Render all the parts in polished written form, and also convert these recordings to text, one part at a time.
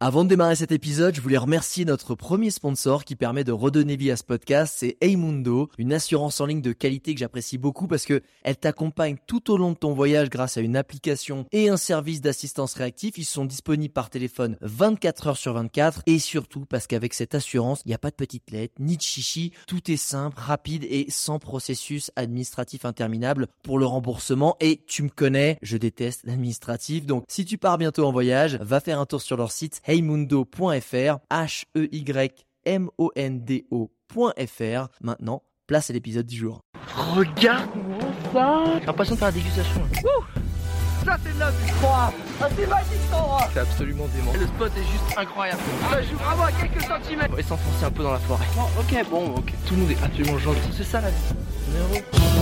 Avant de démarrer cet épisode, je voulais remercier notre premier sponsor qui permet de redonner vie à ce podcast, c'est Heymundo, une assurance en ligne de qualité que j'apprécie beaucoup parce que elle t'accompagne tout au long de ton voyage grâce à une application et un service d'assistance réactif. Ils sont disponibles par téléphone 24 heures sur 24 et surtout parce qu'avec cette assurance, il n'y a pas de petites lettres, ni de chichi, tout est simple, rapide et sans processus administratif interminable pour le remboursement. Et tu me connais, je déteste l'administratif, donc si tu pars bientôt en voyage, va faire un tour sur leur site heymundo.fr, heymundo.fr. Maintenant, place à l'épisode du jour. Regarde-moi ça. J'ai l'impression de faire la dégustation. Ouh, ça c'est de la vie. Ah, c'est magique cet endroit. C'est absolument dément. Le spot est juste incroyable. Ça joue vraiment à quelques centimètres. On va s'enfoncer un peu dans la forêt. Oh, ok. Tout le monde est absolument gentil. C'est ça la vie.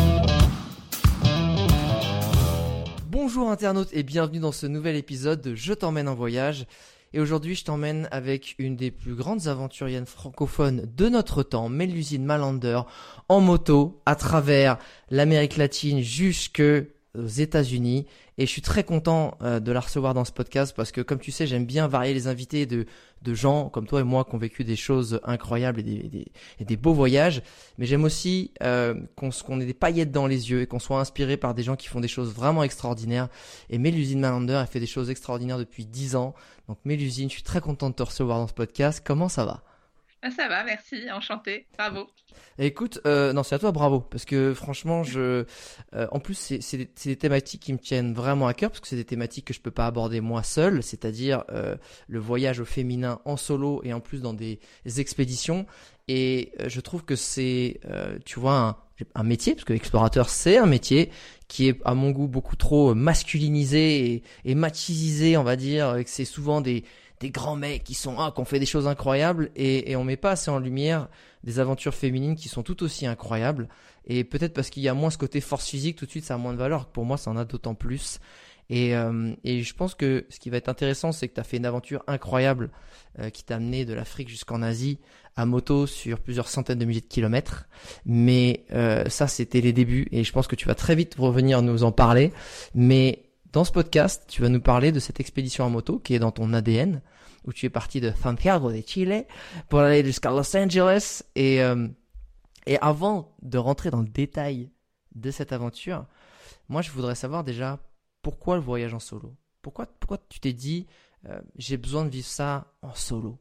Bonjour internautes et bienvenue dans ce nouvel épisode de Je t'emmène en voyage. Et aujourd'hui, je t'emmène avec une des plus grandes aventuriennes francophones de notre temps, Mélusine Malander, en moto à travers l'Amérique latine jusqu'aux États-Unis. Et je suis très content de la recevoir dans ce podcast parce que, comme tu sais, j'aime bien varier les invités de gens comme toi et moi qui ont vécu des choses incroyables et des beaux voyages. Mais j'aime aussi qu'on ait des paillettes dans les yeux et qu'on soit inspiré par des gens qui font des choses vraiment extraordinaires. Et Mélusine Malander a fait des choses extraordinaires depuis 10 ans. Donc Mélusine, je suis très content de te recevoir dans ce podcast. Comment ça va ? Ça va, merci, enchantée, bravo. Écoute, non, c'est à toi, bravo, parce que franchement, en plus, c'est des thématiques qui me tiennent vraiment à cœur, parce que c'est des thématiques que je peux pas aborder moi seul, c'est-à-dire le voyage au féminin en solo et en plus dans des expéditions. Et je trouve que c'est, tu vois, un métier, parce que explorateur, c'est un métier qui est à mon goût beaucoup trop masculinisé et machisé, on va dire, et que c'est souvent des grands mecs qui ont fait des choses incroyables et on met pas assez en lumière des aventures féminines qui sont tout aussi incroyables. Et peut-être parce qu'il y a moins ce côté force physique, tout de suite ça a moins de valeur. Pour moi, ça en a d'autant plus. Et je pense que ce qui va être intéressant, c'est que tu as fait une aventure incroyable qui t'a amené de l'Afrique jusqu'en Asie à moto sur plusieurs centaines de milliers de kilomètres. Mais ça, c'était les débuts et je pense que tu vas très vite revenir nous en parler. Mais dans ce podcast, tu vas nous parler de cette expédition en moto qui est dans ton ADN, où tu es parti de Santiago de Chile pour aller jusqu'à Los Angeles. Et avant de rentrer dans le détail de cette aventure, moi, je voudrais savoir déjà pourquoi le voyage en solo. Pourquoi tu t'es dit j'ai besoin de vivre ça en solo?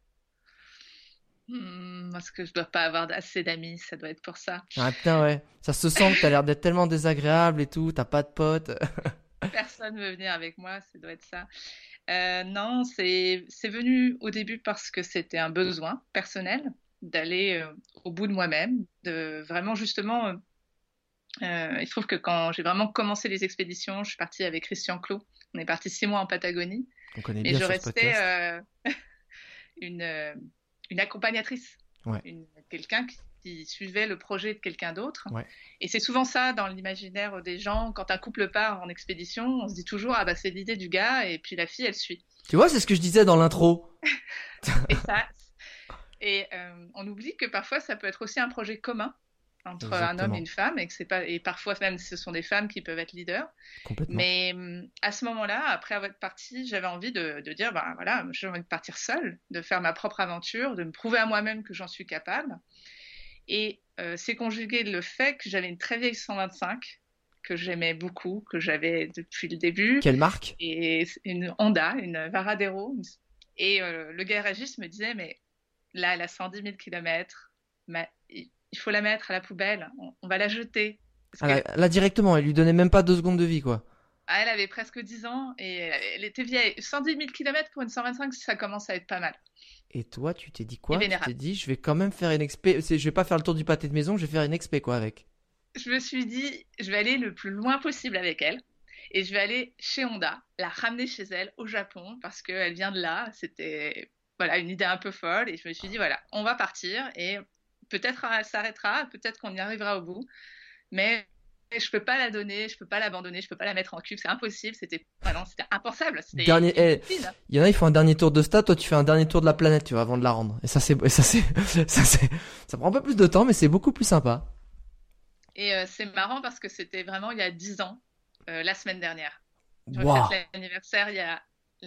Parce que je dois pas avoir assez d'amis, ça doit être pour ça. Ah putain, ouais. Ça se sent que t'as l'air d'être tellement désagréable et tout, t'as pas de potes. Personne veut venir avec moi, ça doit être ça. Non, c'est venu au début parce que c'était un besoin personnel d'aller au bout de moi-même, de vraiment justement. Il se trouve que quand j'ai vraiment commencé les expéditions, je suis partie avec Christian Clot. On est parti 6 mois en Patagonie. On connaît Et bien je sur ce restais podcast. une accompagnatrice, Ouais. Quelqu'un qui suivait le projet de quelqu'un d'autre. Ouais. Et c'est souvent ça dans l'imaginaire des gens. Quand un couple part en expédition, on se dit toujours ah bah c'est l'idée du gars et puis la fille elle suit. Tu vois, c'est ce que je disais dans l'intro. Et on oublie que parfois ça peut être aussi un projet commun entre Exactement. un homme et une femme et que c'est pas, et parfois même ce sont des femmes qui peuvent être leaders. Complètement. Mais à ce moment-là, après avoir parti, j'avais envie de dire bah voilà, j'ai envie de partir seule, de faire ma propre aventure, de me prouver à moi-même que j'en suis capable. Et c'est conjugué le fait que j'avais une très vieille 125 que j'aimais beaucoup, que j'avais depuis le début. Quelle marque? Et une Honda, une Varadero. Et le garagiste me disait mais là, elle a 110 000 km, mais il faut la mettre à la poubelle, on va la jeter. Parce que Là, directement, elle lui donnait même pas 2 secondes de vie, quoi. elle avait presque 10 ans et elle était vieille. 110 000 km pour une 125, ça commence à être pas mal. Et toi, tu t'es dit quoi? Et Tu vénérable. t'es dit, je vais quand même faire une expé. Je vais pas faire le tour du pâté de maison, je vais faire une expé, quoi, avec. Je me suis dit, je vais aller le plus loin possible avec elle. Et je vais aller chez Honda, la ramener chez elle au Japon, parce qu'elle vient de là. C'était voilà, une idée un peu folle. Et je me suis dit, voilà, on va partir. Et peut-être elle s'arrêtera, peut-être qu'on y arrivera au bout. Mais je peux pas la donner, je peux pas l'abandonner, je peux pas la mettre en cube. C'est impossible. C'était impensable. C'était Il y en a, ils font un dernier tour de stade, toi, tu fais un dernier tour de la planète, tu vois, avant de la rendre. Et ça prend un peu plus de temps, mais c'est beaucoup plus sympa. Et c'est marrant parce que c'était vraiment il y a 10 ans, la semaine dernière. Je Waouh. reflète l'anniversaire il y a là,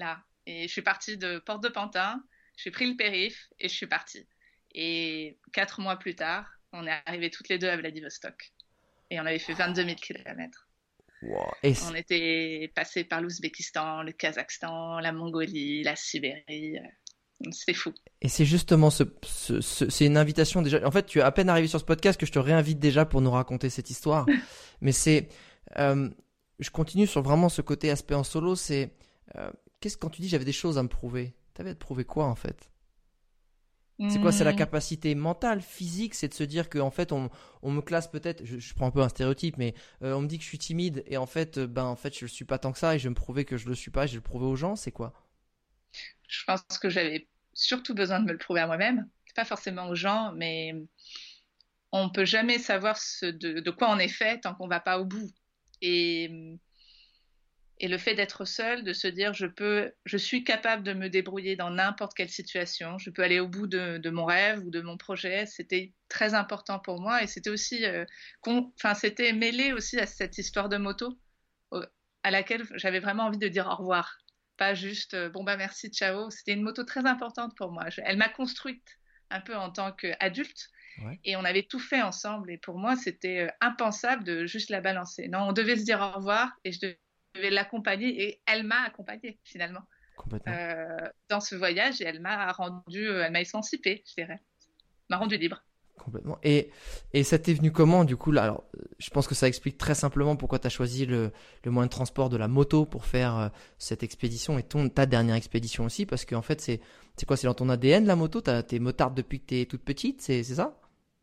Et je suis partie de Porte de Pantin, j'ai pris le périph' et je suis partie. Et 4 mois plus tard, on est arrivés toutes les deux à Vladivostok. Et on avait fait 22 000 kilomètres. Wow. On était passé par l'Ouzbékistan, le Kazakhstan, la Mongolie, la Sibérie. C'est fou. Et c'est justement c'est une invitation déjà. En fait, tu es à peine arrivé sur ce podcast que je te réinvite déjà pour nous raconter cette histoire. Mais je continue sur vraiment ce côté aspect en solo. Quand tu dis j'avais des choses à me prouver, t'avais à te prouver quoi en fait? C'est quoi? C'est la capacité mentale, physique, c'est de se dire que en fait on me classe peut-être, je prends un peu un stéréotype, mais on me dit que je suis timide et en fait je le suis pas tant que ça et je vais me prouver que je le suis pas et je vais le prouver aux gens. C'est quoi? Je pense que j'avais surtout besoin de me le prouver à moi-même, pas forcément aux gens, mais on peut jamais savoir de quoi on est fait tant qu'on va pas au bout. Et le fait d'être seule, de se dire je suis capable de me débrouiller dans n'importe quelle situation, je peux aller au bout de mon rêve ou de mon projet, c'était très important pour moi et c'était aussi, c'était mêlé aussi à cette histoire de moto à laquelle j'avais vraiment envie de dire au revoir. Pas juste merci, ciao. C'était une moto très importante pour moi. Elle m'a construite un peu en tant qu'adulte. Ouais. Et on avait tout fait ensemble. Et pour moi, c'était impensable de juste la balancer. Non, on devait se dire au revoir et je devais l'accompagner. Et elle m'a accompagnée finalement dans ce voyage. Et elle m'a émancipée, je dirais. M'a rendue libre. Complètement. Et ça t'est venu comment du coup là? Alors, je pense que ça explique très simplement pourquoi tu as choisi le moyen de transport de la moto pour faire cette expédition et ta dernière expédition aussi, parce qu'en fait c'est quoi? C'est dans ton ADN la moto? T'es motarde depuis que t'es toute petite, c'est ça?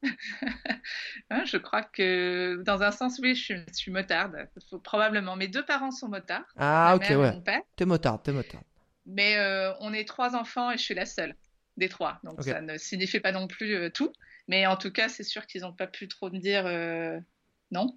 Je crois que dans un sens oui, je suis motarde. Probablement. Mes 2 parents sont motards. Ah ok, ouais. T'es motarde. Mais on est 3 enfants et je suis la seule des 3. Donc okay. Ça ne signifie pas non plus tout. Mais en tout cas, c'est sûr qu'ils n'ont pas pu trop me dire non.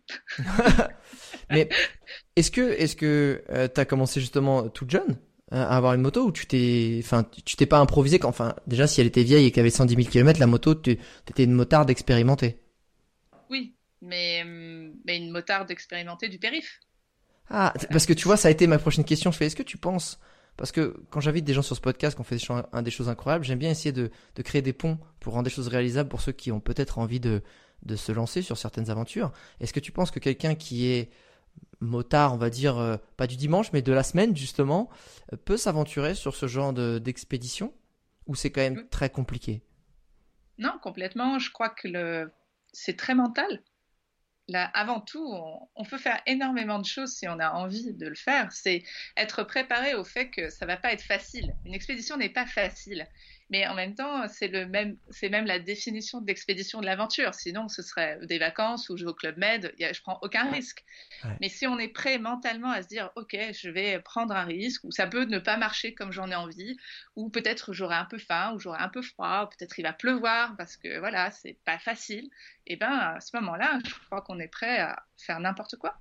Mais est-ce que tu as commencé justement toute jeune à avoir une moto ou tu t'es pas improvisé déjà si elle était vieille et qu'elle avait 110 000 km, la moto, tu étais une motarde expérimentée? Oui, mais une motarde expérimentée du périph'. Ah, parce que tu vois, ça a été ma prochaine question. Est-ce que tu penses... Parce que quand j'invite des gens sur ce podcast, qu'on fait des choses incroyables, j'aime bien essayer de créer des ponts pour rendre des choses réalisables pour ceux qui ont peut-être envie de se lancer sur certaines aventures. Est-ce que tu penses que quelqu'un qui est motard, on va dire, pas du dimanche, mais de la semaine justement, peut s'aventurer sur ce genre d'expédition? Ou c'est quand même très compliqué? Non, complètement. Je crois que c'est très mental. Là, avant tout, on peut faire énormément de choses si on a envie de le faire. C'est être préparé au fait que ça va pas être facile. Une expédition n'est pas facile. Mais en même temps, c'est même la définition de l'expédition de l'aventure. Sinon, ce serait des vacances où je vais au Club Med, je prends aucun risque. Ouais. Mais si on est prêt mentalement à se dire, ok, je vais prendre un risque, ou ça peut ne pas marcher comme j'en ai envie, ou peut-être j'aurai un peu faim, ou j'aurai un peu froid, ou peut-être il va pleuvoir parce que voilà, c'est pas facile. Et ben à ce moment-là, je crois qu'on est prêt à faire n'importe quoi.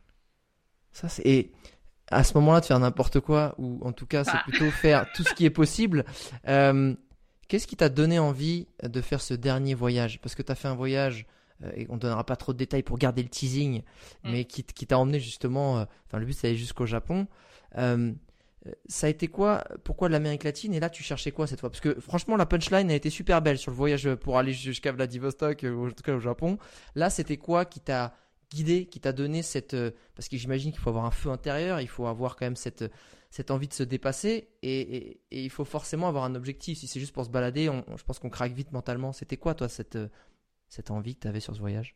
Et à ce moment-là de faire n'importe quoi, ou en tout cas, c'est plutôt faire tout ce qui est possible. Qu'est-ce qui t'a donné envie de faire ce dernier voyage? Parce que tu as fait un voyage, et on ne donnera pas trop de détails pour garder le teasing, mais qui t'a emmené justement, le but c'est d'aller jusqu'au Japon. Ça a été quoi? Pourquoi l'Amérique latine? Et là, tu cherchais quoi cette fois? Parce que franchement, la punchline a été super belle sur le voyage pour aller jusqu'à Vladivostok, en tout cas au Japon. Là, c'était quoi qui t'a guidé, qui t'a donné cette... parce que j'imagine qu'il faut avoir un feu intérieur, il faut avoir quand même cette envie de se dépasser et il faut forcément avoir un objectif. Si c'est juste pour se balader, je pense qu'on craque vite mentalement. C'était quoi, toi, cette envie que tu avais sur ce voyage?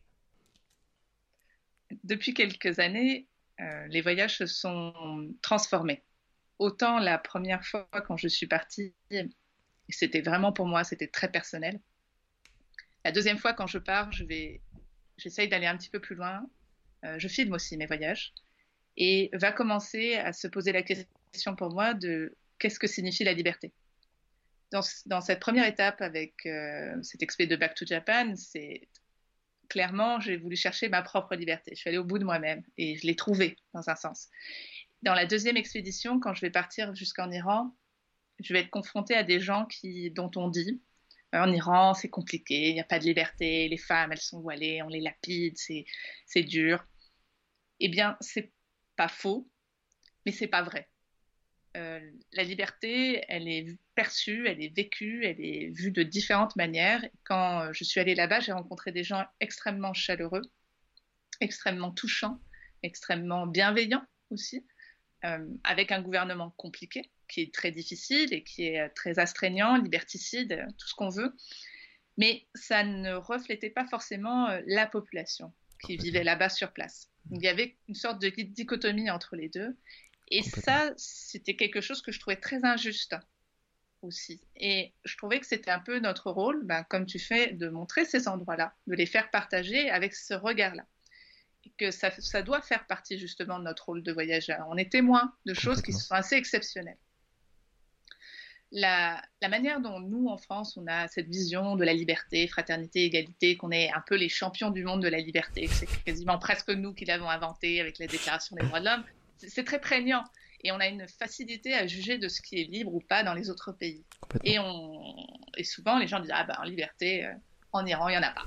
Depuis quelques années, les voyages se sont transformés. Autant la première fois quand je suis partie, c'était vraiment pour moi, c'était très personnel. La deuxième fois quand je pars, j'essaye d'aller un petit peu plus loin. Je filme aussi mes voyages. Et va commencer à se poser la question pour moi de qu'est-ce que signifie la liberté. Dans cette première étape avec cette expé de Back to Japan, clairement, j'ai voulu chercher ma propre liberté. Je suis allée au bout de moi-même et je l'ai trouvée dans un sens. Dans la deuxième expédition, quand je vais partir jusqu'en Iran, je vais être confrontée à des gens dont on dit en Iran, c'est compliqué, il n'y a pas de liberté, les femmes, elles sont voilées, on les lapide, c'est dur. Eh bien, c'est pas faux, mais c'est pas vrai. la liberté, elle est perçue, elle est vécue, elle est vue de différentes manières. Quand je suis allée là-bas, j'ai rencontré des gens extrêmement chaleureux, extrêmement touchants, extrêmement bienveillants aussi, avec un gouvernement compliqué, qui est très difficile et qui est très astreignant, liberticide, tout ce qu'on veut. Mais ça ne reflétait pas forcément la population qui vivait là-bas sur place. Donc, il y avait une sorte de dichotomie entre les deux. Et ça, c'était quelque chose que je trouvais très injuste aussi. Et je trouvais que c'était un peu notre rôle, comme tu fais, de montrer ces endroits-là, de les faire partager avec ce regard-là. Et que ça doit faire partie justement de notre rôle de voyageur. On est témoin de choses qui sont assez exceptionnelles. La manière dont nous, en France, on a cette vision de la liberté, fraternité, égalité, qu'on est un peu les champions du monde de la liberté, que c'est quasiment presque nous qui l'avons inventé avec la Déclaration des droits de l'homme, c'est très prégnant. Et on a une facilité à juger de ce qui est libre ou pas dans les autres pays. Et souvent, les gens disent « Ah ben, en liberté, en Iran, il n'y en a pas. »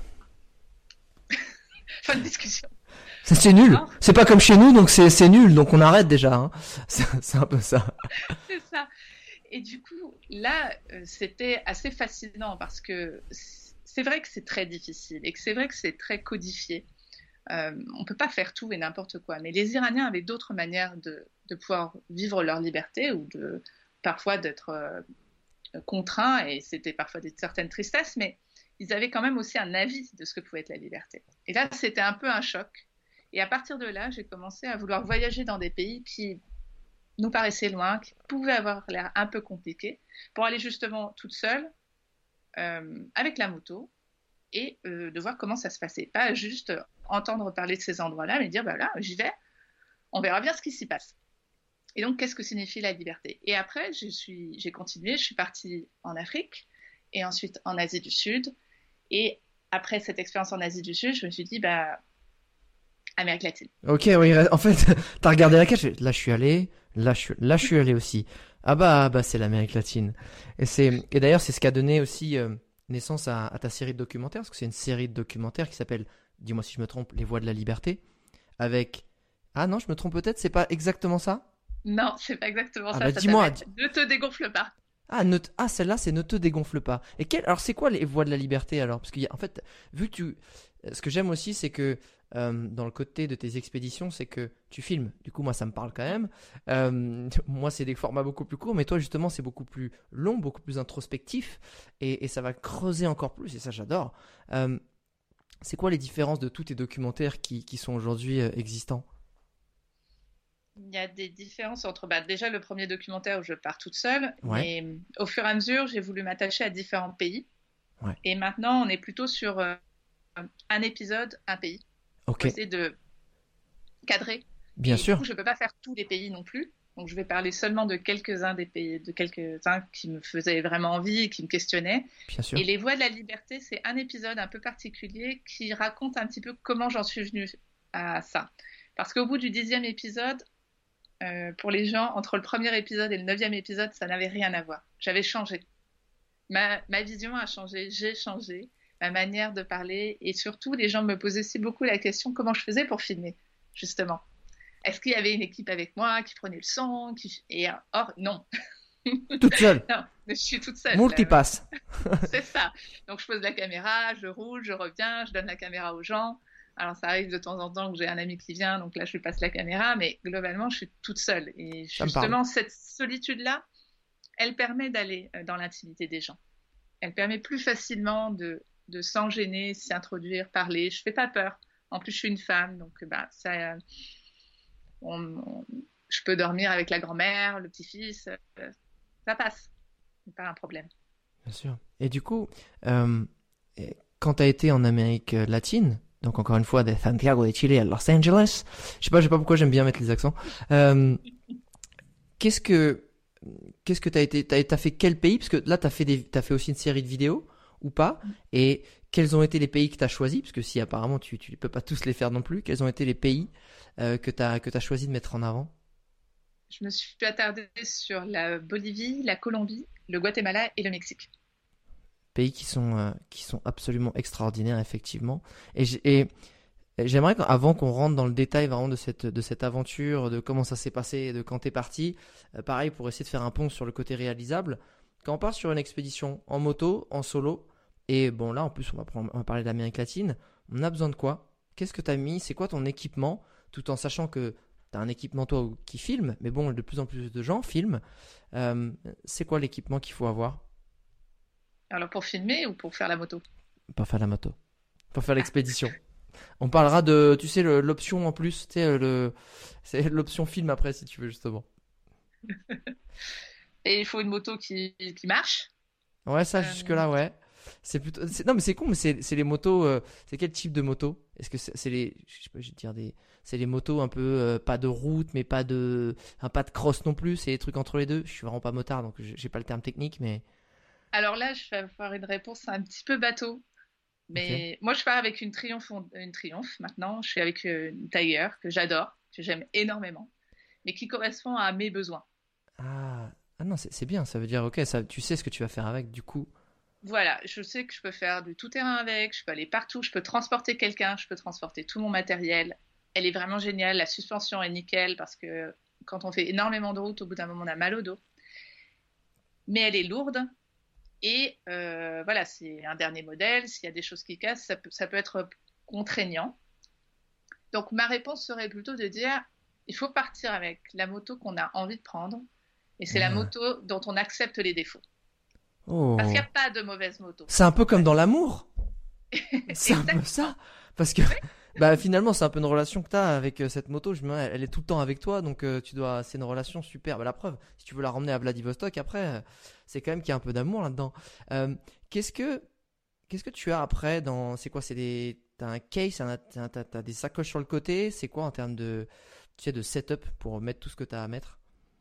Fin de discussion. C'est nul. C'est pas comme chez nous, donc c'est nul. Donc on arrête déjà. Hein. C'est un peu ça. C'est ça. Et du coup, là, c'était assez fascinant parce que c'est vrai que c'est très difficile et que c'est vrai que c'est très codifié. On ne peut pas faire tout et n'importe quoi. Mais les Iraniens avaient d'autres manières de pouvoir vivre leur liberté ou parfois d'être contraints, et c'était parfois certaines tristesses, mais ils avaient quand même aussi un avis de ce que pouvait être la liberté. Et là, c'était un peu un choc. Et à partir de là, j'ai commencé à vouloir voyager dans des pays qui nous paraissaient loin, qui pouvaient avoir l'air un peu compliqués, pour aller justement toute seule, avec la moto, et de voir comment ça se passait. Pas juste entendre parler de ces endroits-là, mais dire, là, j'y vais, on verra bien ce qui s'y passe. Et donc, qu'est-ce que signifie la liberté? Et après, j'ai continué, je suis partie en Afrique, et ensuite en Asie du Sud. Et après cette expérience en Asie du Sud, je me suis dit, Amérique latine. Ok, oui, en fait, t'as regardé la carte, là je suis allé, là je suis allé aussi. Ah bah c'est l'Amérique latine. Et d'ailleurs, c'est ce qui a donné aussi naissance à ta série de documentaires, parce que c'est une série de documentaires qui s'appelle, dis-moi si je me trompe, Les Voies de la Liberté, avec... Ah non, je me trompe peut-être, c'est pas exactement ça? Non, c'est pas exactement ça. Bah, ça dis-moi. Ne te dégonfle pas. Celle-là, c'est Ne te dégonfle pas. Alors, c'est quoi les voies de la liberté alors? Parce en fait, vu que ce que j'aime aussi, c'est que dans le côté de tes expéditions, c'est que tu filmes. Du coup, moi, ça me parle quand même. Moi, c'est des formats beaucoup plus courts, mais toi, justement, c'est beaucoup plus long, beaucoup plus introspectif, et ça va creuser encore plus. Et ça, j'adore. C'est quoi les différences de tous tes documentaires qui sont aujourd'hui existants? Il y a des différences entre déjà le premier documentaire où je pars toute seule, ouais. Mais au fur et à mesure, j'ai voulu m'attacher à différents pays. Ouais. Et maintenant, on est plutôt sur un épisode, un pays. Ok. Pour essayer de cadrer. Bien sûr. Du coup, je ne peux pas faire tous les pays non plus. Donc, je vais parler seulement de quelques-uns des pays, de quelques-uns qui me faisaient vraiment envie, qui me questionnaient. Bien sûr. Et Les Voies de la Liberté, c'est un épisode un peu particulier qui raconte un petit peu comment j'en suis venue à ça. Parce qu'au bout du 10e épisode, pour les gens, entre le premier épisode et le 9e épisode, ça n'avait rien à voir. J'avais changé. Ma vision a changé, j'ai changé, ma manière de parler, et surtout, les gens me posaient aussi beaucoup la question comment je faisais pour filmer, justement. Est-ce qu'il y avait une équipe avec moi qui prenait le son Et or, non. Toute seule? Non, je suis toute seule. Multipasse. C'est ça. Donc, je pose la caméra, je roule, je reviens, je donne la caméra aux gens. Alors, ça arrive de temps en temps que j'ai un ami qui vient, donc là, je lui passe la caméra, mais globalement, je suis toute seule. Et justement, cette solitude-là, elle permet d'aller dans l'intimité des gens. Elle permet plus facilement de sans gêner, s'y introduire, parler. Je fais pas peur. En plus, je suis une femme, donc ça, je peux dormir avec la grand-mère, le petit-fils, ça passe. C'est pas un problème. Bien sûr. Et du coup, quand tu as été en Amérique latine, donc encore une fois de Santiago de Chile à Los Angeles, je sais pas pourquoi j'aime bien mettre les accents. Qu'est-ce que t'as fait quel pays? Parce que là t'as fait aussi une série de vidéos ou pas? Et quels ont été les pays que t'as choisis? Parce que si apparemment tu peux pas tous les faire non plus, quels ont été les pays que t'as choisi de mettre en avant? Je me suis attardée sur la Bolivie, la Colombie, le Guatemala et le Mexique. Pays qui sont absolument extraordinaires, effectivement. Et J'aimerais avant qu'on rentre dans le détail vraiment de cette aventure, de comment ça s'est passé, de quand t'es parti, pareil pour essayer de faire un pont sur le côté réalisable. Quand on part sur une expédition en moto, en solo, et bon là en plus on va parler d'Amérique latine, on a besoin de quoi? Qu'est-ce que t'as mis? C'est quoi ton équipement? Tout en sachant que t'as un équipement toi qui filme, mais bon de plus en plus de gens filment. C'est quoi l'équipement qu'il faut avoir? Alors pour filmer ou pour faire la moto? Pour faire la moto, pour faire l'expédition. On parlera de, tu sais, l'option en plus, tu sais, c'est l'option film après si tu veux justement. Et il faut une moto qui marche. Ouais, ça jusque-là, ouais. C'est plutôt, non mais c'est con, mais c'est les motos. C'est quel type de moto? Est-ce que c'est les, je sais pas, je vais te dire c'est les motos un peu pas de route, mais pas de cross non plus. C'est des trucs entre les deux. Je suis vraiment pas motard, donc j'ai pas le terme technique, mais. Alors là, je vais avoir une réponse un petit peu bateau. Mais moi, je pars avec une Triumph maintenant. Je suis avec une Tiger que j'adore, que j'aime énormément, mais qui correspond à mes besoins. Ah non, c'est bien. Ça veut dire, ok, ça, tu sais ce que tu vas faire avec, du coup. Voilà, je sais que je peux faire du tout-terrain avec, je peux aller partout, je peux transporter quelqu'un, je peux transporter tout mon matériel. Elle est vraiment géniale, la suspension est nickel parce que quand on fait énormément de route, au bout d'un moment, on a mal au dos. Mais elle est lourde. Et voilà, c'est un dernier modèle. S'il y a des choses qui cassent, ça peut être contraignant. Donc, ma réponse serait plutôt de dire, il faut partir avec la moto qu'on a envie de prendre. Et c'est la moto dont on accepte les défauts. Oh. Parce qu'il n'y a pas de mauvaise moto. C'est un peu comme dans l'amour. C'est un peu ça. Parce que finalement, c'est un peu une relation que tu as avec cette moto. Elle est tout le temps avec toi. Donc, c'est une relation super. La preuve, si tu veux la ramener à Vladivostok, après, c'est quand même qu'il y a un peu d'amour là-dedans. Qu'est-ce que tu as après t'as un case, t'as des sacoches sur le côté. C'est quoi en termes de setup pour mettre tout ce que tu as à mettre?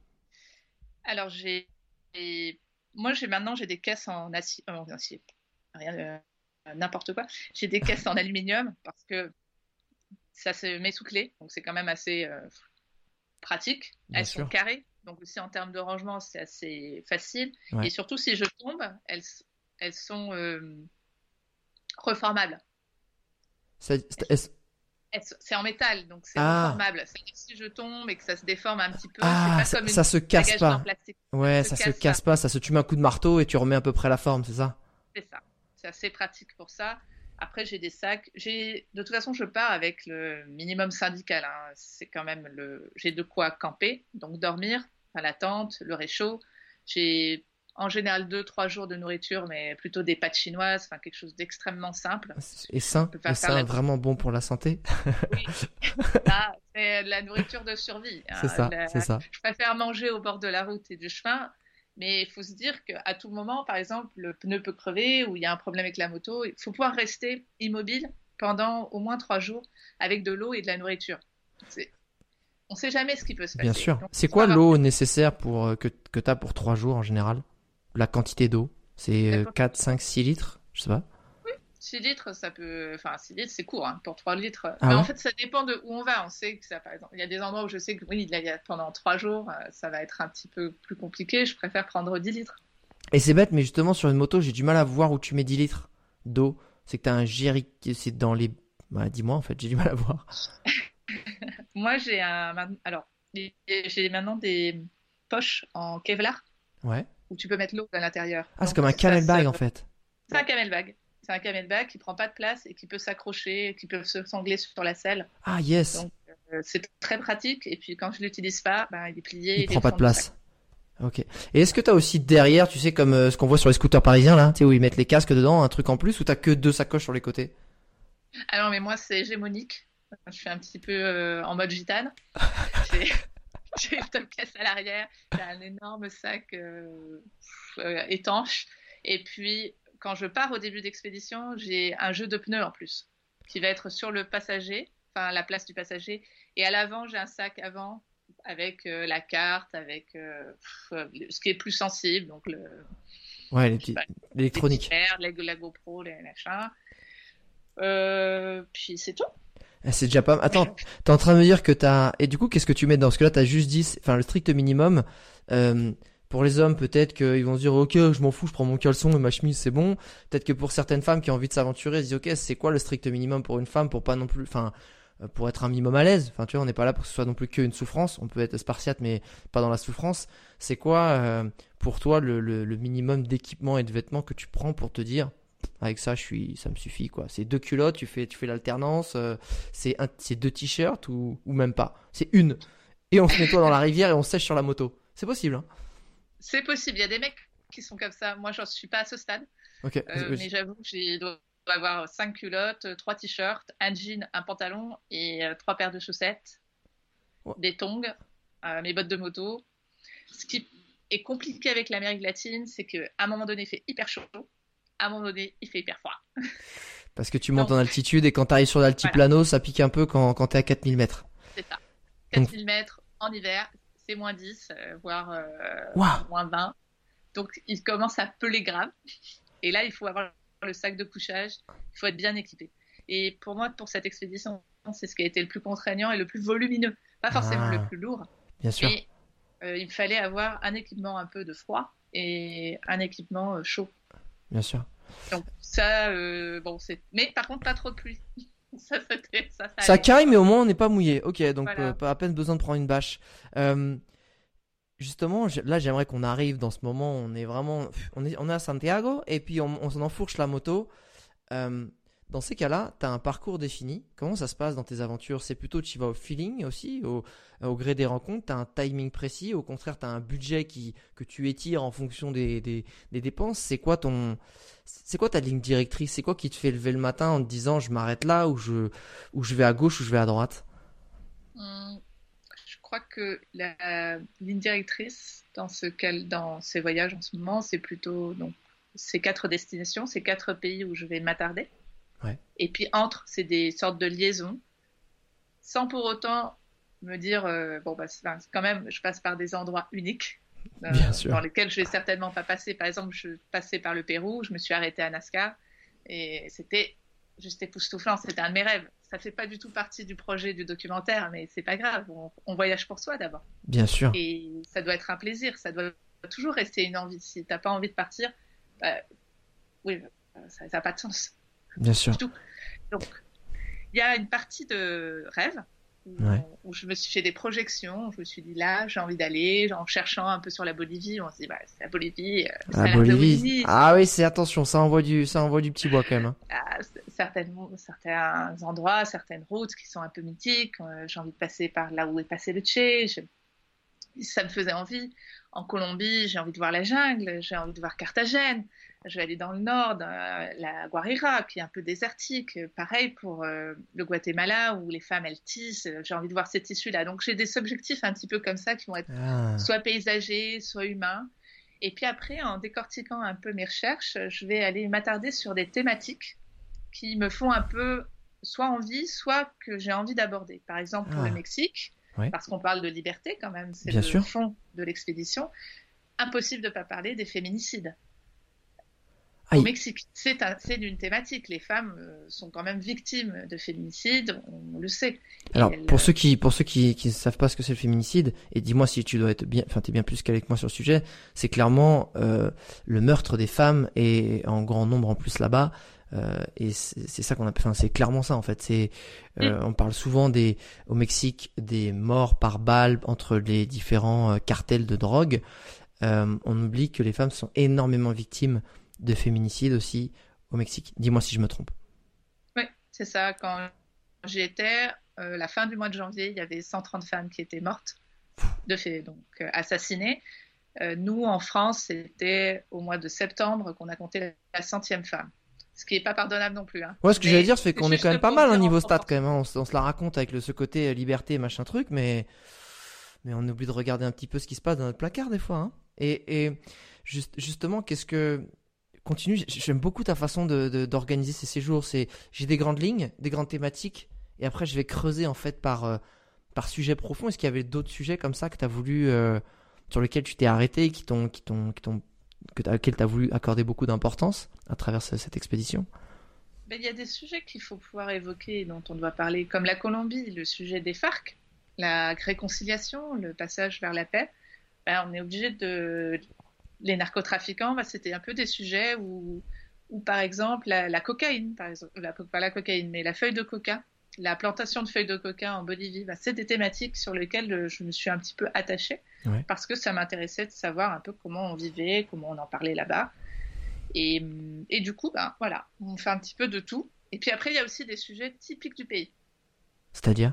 Alors, maintenant, j'ai des caisses en acier. Rien, n'importe quoi. J'ai des caisses en aluminium parce que ça se met sous clé, donc c'est quand même assez pratique. Elles sont carrées, donc aussi en termes de rangement, c'est assez facile. Ouais. Et surtout, si je tombe, elles sont reformables. C'est en métal, donc c'est reformable. Si je tombe et que ça se déforme un petit peu, c'est pas comme ça se casse pas. En plastique. Ouais, ça se casse pas. Tu mets un coup de marteau et tu remets à peu près la forme, c'est ça? C'est ça. C'est assez pratique pour ça. Après, j'ai des sacs. De toute façon, je pars avec le minimum syndical. Hein. C'est quand même j'ai de quoi camper, donc dormir à la tente, le réchaud. J'ai en général 2-3 jours de nourriture, mais plutôt des pâtes chinoises, enfin quelque chose d'extrêmement simple. Et sain, vraiment bon pour la santé. Oui, c'est de la nourriture de survie. Hein. C'est ça. Je préfère manger au bord de la route et du chemin. Mais il faut se dire qu'à tout moment, par exemple, le pneu peut crever ou il y a un problème avec la moto. Il faut pouvoir rester immobile pendant au moins 3 jours avec de l'eau et de la nourriture. On ne sait jamais ce qui peut se passer. Bien sûr. Donc, c'est quoi l'eau nécessaire que tu as pour 3 jours en général? La quantité d'eau? C'est 4, 5, 6 litres? Je sais pas. 6 litres, 6 litres, c'est court, hein, pour 3 litres. Mais en fait, ça dépend de où on va. On sait que par exemple, il y a des endroits où je sais que pendant 3 jours, ça va être un petit peu plus compliqué. Je préfère prendre 10 litres. Et c'est bête, mais justement, sur une moto, j'ai du mal à voir où tu mets 10 litres d'eau. C'est que tu as un jerry, c'est dans les. Dis-moi, en fait, j'ai du mal à voir. Moi, j'ai maintenant des poches en Kevlar. Ouais. Où tu peux mettre l'eau à l'intérieur. Ah, c'est comme un camel bag, en fait. C'est un camel bag. C'est un camelback qui prend pas de place et qui peut s'accrocher, qui peut se sangler sur la selle. Ah yes. Donc c'est très pratique. Et puis quand je l'utilise pas, il est plié. Il prend pas de place. Ok. Et est-ce que tu as aussi derrière, tu sais, comme ce qu'on voit sur les scooters parisiens là, tu sais, où ils mettent les casques dedans, un truc en plus, ou t'as que 2 sacoches sur les côtés? Ah non, mais moi c'est hégémonique. Je suis un petit peu en mode gitane. J'ai une top caisse à l'arrière, j'ai un énorme sac étanche, et puis quand je pars au début d'expédition, j'ai un jeu de pneus en plus, qui va être sur le passager, enfin la place du passager, et à l'avant, j'ai un sac avant avec la carte, avec ce qui est plus sensible, donc l'électronique, la GoPro, les machins. Puis c'est tout. C'est déjà pas. Attends, t'es en train de me dire que t'as. Et du coup, qu'est-ce que tu mets dans? Parce que là, t'as juste dit, enfin, le strict minimum. pour les hommes, peut-être qu'ils vont se dire, ok, je m'en fous, je prends mon caleçon et ma chemise, c'est bon. Peut-être que pour certaines femmes qui ont envie de s'aventurer, elles se disent, ok, c'est quoi le strict minimum pour une femme pour pas non plus, enfin, pour être un minimum à l'aise. Enfin, tu vois, on n'est pas là pour que ce soit non plus qu'une souffrance. On peut être spartiate, mais pas dans la souffrance. C'est quoi, pour toi, le minimum d'équipement et de vêtements que tu prends pour te dire, avec ça, ça me suffit, quoi. C'est 2 culottes, tu fais l'alternance, c'est 2 t-shirts ou même pas. C'est une. Et on se nettoie dans la rivière et on sèche sur la moto. C'est possible, hein. C'est possible. Il y a des mecs qui sont comme ça. Moi, j'en suis pas à ce stade. Ok. Mais j'avoue que je dois avoir 5 culottes, 3 t-shirts, un jean, un pantalon et 3 paires de chaussettes, des tongs, mes bottes de moto. Ce qui est compliqué avec l'Amérique latine, c'est qu'à un moment donné, il fait hyper chaud. À un moment donné, il fait hyper froid. Parce que tu montes en altitude et quand tu arrives sur l'altiplano, voilà. Ça pique un peu quand tu es à 4000 mètres. C'est ça. 4000 mètres en hiver, c'est moins 10, voire moins 20. Donc, il commence à peler grave. Et là, il faut avoir le sac de couchage. Il faut être bien équipé. Et pour moi, pour cette expédition, c'est ce qui a été le plus contraignant et le plus volumineux. Pas forcément le plus lourd. Bien sûr. Et il fallait avoir un équipement un peu de froid et un équipement chaud. Bien sûr. Donc ça, mais par contre, pas trop de pluie. Ça caille, mais au moins on n'est pas mouillé. Ok, donc voilà. Pas à peine besoin de prendre une bâche. Justement, là, j'aimerais qu'on arrive dans ce moment. On est à Santiago et puis on enfourche la moto. Dans ces cas-là, tu as un parcours défini. Comment ça se passe dans tes aventures? C'est plutôt tu vas au feeling aussi, au gré des rencontres. Tu as un timing précis. Au contraire, tu as un budget que tu étires en fonction des dépenses. C'est quoi ta ligne directrice? C'est quoi qui te fait lever le matin en te disant je m'arrête là ou je vais à gauche ou je vais à droite? Je crois que la ligne directrice dans ces voyages en ce moment, c'est plutôt donc, ces 4 destinations, ces 4 pays où je vais m'attarder. Ouais. Et puis c'est des sortes de liaisons, sans pour autant me dire quand même, je passe par des endroits uniques dans lesquels je vais certainement pas passer. Par exemple, je passais par le Pérou, je me suis arrêtée à Nazca et c'était juste époustouflant. C'était un de mes rêves. Ça fait pas du tout partie du projet du documentaire, mais c'est pas grave. On voyage pour soi d'abord. Bien sûr. Et ça doit être un plaisir. Ça doit toujours rester une envie. Si t'as pas envie de partir, ça n'a pas de sens. Bien sûr. Donc, il y a une partie de rêve où je me suis fait des projections. Je me suis dit là, j'ai envie d'aller, en cherchant un peu sur la Bolivie. On se dit, c'est la Bolivie. La Bolivie. Ah oui, attention, ça envoie du petit bois quand même. Certains endroits, certaines routes qui sont un peu mythiques. J'ai envie de passer par là où est passé le Che. Ça me faisait envie. En Colombie, j'ai envie de voir la jungle, j'ai envie de voir Carthagène. Je vais aller dans le nord, la Guarira, qui est un peu désertique. Pareil pour le Guatemala, où les femmes, elles tissent. J'ai envie de voir ces tissus-là. Donc, j'ai des objectifs un petit peu comme ça qui vont être soit paysagers, soit humains. Et puis après, en décortiquant un peu mes recherches, je vais aller m'attarder sur des thématiques qui me font un peu soit envie, soit que j'ai envie d'aborder. Par exemple, pour le Mexique, parce qu'on parle de liberté quand même, c'est le fond de l'expédition. Impossible de ne pas parler des féminicides. Au Mexique, c'est une thématique. Les femmes sont quand même victimes de féminicides, on le sait. Alors, pour ceux qui ne savent pas ce que c'est le féminicide, et dis-moi si tu dois être bien, enfin, t'es bien plus qu'avec moi sur le sujet, c'est clairement le meurtre des femmes et en grand nombre en plus là-bas. Et c'est ça qu'on appelle, enfin, c'est clairement ça en fait. On parle souvent au Mexique des morts par balle entre les différents cartels de drogue. On oublie que les femmes sont énormément victimes de féminicide aussi au Mexique. Dis-moi si je me trompe. Oui, c'est ça. Quand j'y étais, la fin du mois de janvier, il y avait 130 femmes qui étaient mortes, assassinées. Nous, en France, c'était au mois de septembre qu'on a compté la 100e femme. Ce qui n'est pas pardonnable non plus. Hein. Ouais, ce que j'allais dire, c'est qu'on est quand même pas mal au niveau stat quand même. Hein. On se la raconte avec ce côté liberté, machin truc, mais on oublie de regarder un petit peu ce qui se passe dans notre placard des fois. Hein. Et justement, continue, j'aime beaucoup ta façon d'organiser ces séjours. J'ai des grandes lignes, des grandes thématiques, et après je vais creuser en fait par sujet profond. Est-ce qu'il y avait d'autres sujets comme ça que tu as voulu, sur lesquels tu t'es arrêté, auxquels tu as voulu accorder beaucoup d'importance à travers cette expédition? Il y a des sujets qu'il faut pouvoir évoquer, dont on doit parler, comme la Colombie, le sujet des FARC, la réconciliation, le passage vers la paix. on est obligé de... Les narcotrafiquants, c'était un peu des sujets où par exemple, la cocaïne, par exemple, pas la cocaïne, mais la feuille de coca, la plantation de feuilles de coca en Bolivie, c'est des thématiques sur lesquelles je me suis un petit peu attachée, parce que ça m'intéressait de savoir un peu comment on vivait, comment on en parlait là-bas. Et du coup, voilà, on fait un petit peu de tout. Et puis après, il y a aussi des sujets typiques du pays. C'est-à-dire ?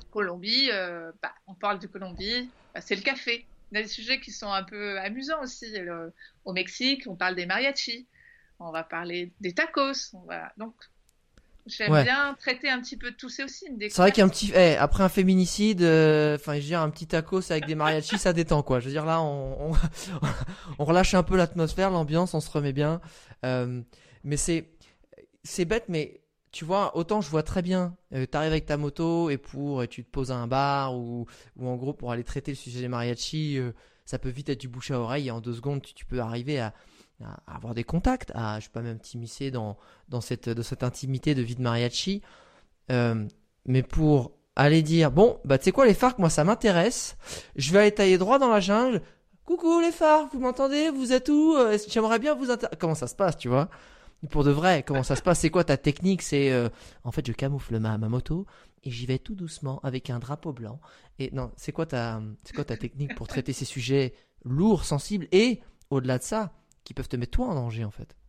Colombie, on parle de Colombie, c'est le café. Il y a des sujets qui sont un peu amusants aussi. Au Mexique, on parle des mariachis, on va parler des tacos. Donc, j'aime bien traiter un petit peu de tout. C'est aussi une découverte. C'est vrai qu'il y a un petit, après un féminicide, je veux dire, un petit tacos avec des mariachis, ça détend, quoi. Je veux dire, là, on relâche un peu l'atmosphère, l'ambiance, on se remet bien. Mais c'est bête, mais tu vois, autant je vois très bien, t'arrives avec ta moto et tu te poses à un bar ou en gros pour aller traiter le sujet des mariachis, ça peut vite être du bouche à oreille et en 2 secondes tu peux arriver à avoir des contacts, je peux même t'immiscer dans cette intimité de vie de mariachi. Mais pour aller dire, bon, tu sais quoi les FARC, moi ça m'intéresse, je vais aller tailler droit dans la jungle. Coucou les FARC, vous m'entendez? Vous êtes où? J'aimerais bien vous comment ça se passe, tu vois? Pour de vrai, comment ça se passe? C'est quoi ta technique? C'est en fait je camoufle ma moto et j'y vais tout doucement avec un drapeau blanc. Et non, c'est quoi ta technique pour traiter ces sujets lourds, sensibles et au-delà de ça, qui peuvent te mettre toi en danger en fait?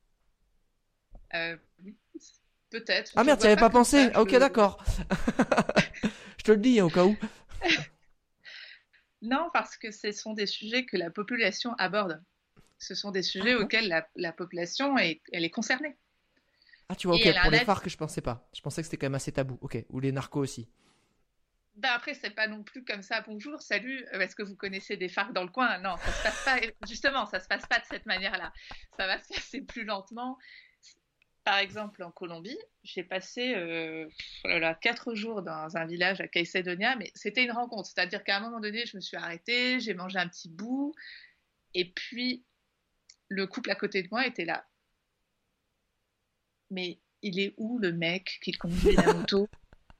Oui, peut-être. Ah merde, tu n'y avais pas pensé. Ah, ok, d'accord. Je te le dis au cas où. Non, parce que ce sont des sujets que la population aborde. Ce sont des sujets auxquels la population elle est concernée. Ah, tu vois, ok, pour les FARC, je pensais pas. Je pensais que c'était quand même assez tabou. Ok, ou les narcos aussi. Après, c'est pas non plus comme ça. Bonjour, salut, est-ce que vous connaissez des FARC dans le coin? Non, ça se passe pas. Justement, ça se passe pas de cette manière-là. Ça va se passer plus lentement. Par exemple, en Colombie, j'ai passé 4 jours dans un village à Caicedonia, mais c'était une rencontre. C'est-à-dire qu'à un moment donné, je me suis arrêtée, j'ai mangé un petit bout, et puis le couple à côté de moi était là. Mais il est où le mec qui conduit la moto?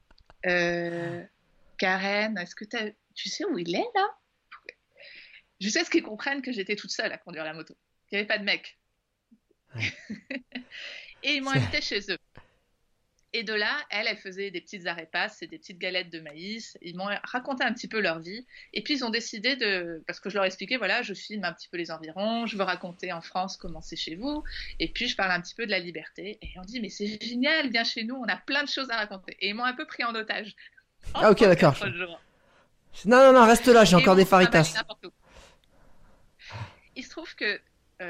Karen, est-ce que tu sais où il est là? Jusqu'à ce qu'ils comprennent que j'étais toute seule à conduire la moto. Il n'y avait pas de mec. Ouais. Et ils m'ont invitée chez eux. Et de là, elle faisait des petites arepas, c'est des petites galettes de maïs. Ils m'ont raconté un petit peu leur vie. Et puis, ils ont décidé parce que je leur expliquais, voilà, je filme un petit peu les environs, je veux raconter en France comment c'est chez vous. Et puis, je parle un petit peu de la liberté. Et on dit, mais c'est génial, viens chez nous, on a plein de choses à raconter. Et ils m'ont un peu pris en otage. Ah, ok, d'accord. Non, reste là, j'ai encore des faritas. Il se trouve que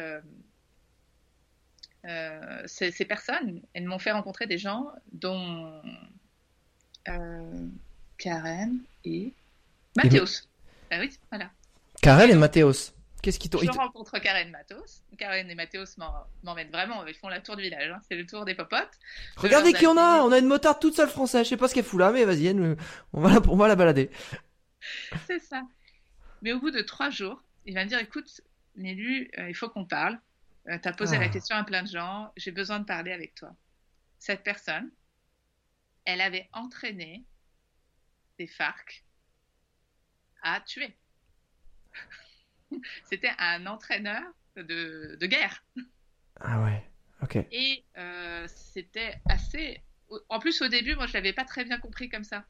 ces personnes, elles m'ont fait rencontrer des gens dont Karen et Mathéos. Ah oui, voilà. Karen et Mathéos. Qu'est-ce qui Je rencontre Karen Mathéos. Karen et Mathéos m'emmènent vraiment. Ils font la tour du village. C'est le tour des popotes. Regardez qui on a. On a une motarde toute seule française. Je sais pas ce qu'elle fout là, mais vas-y, on va la balader. C'est ça. Mais au bout de 3 jours, il va me dire, écoute, Nélu, il faut qu'on parle. Tu as posé la question à plein de gens. J'ai besoin de parler avec toi. Cette personne, elle avait entraîné des FARC à tuer. C'était un entraîneur de guerre. Ah ouais, ok. Et c'était assez... En plus, au début, moi, je l'avais pas très bien compris comme ça.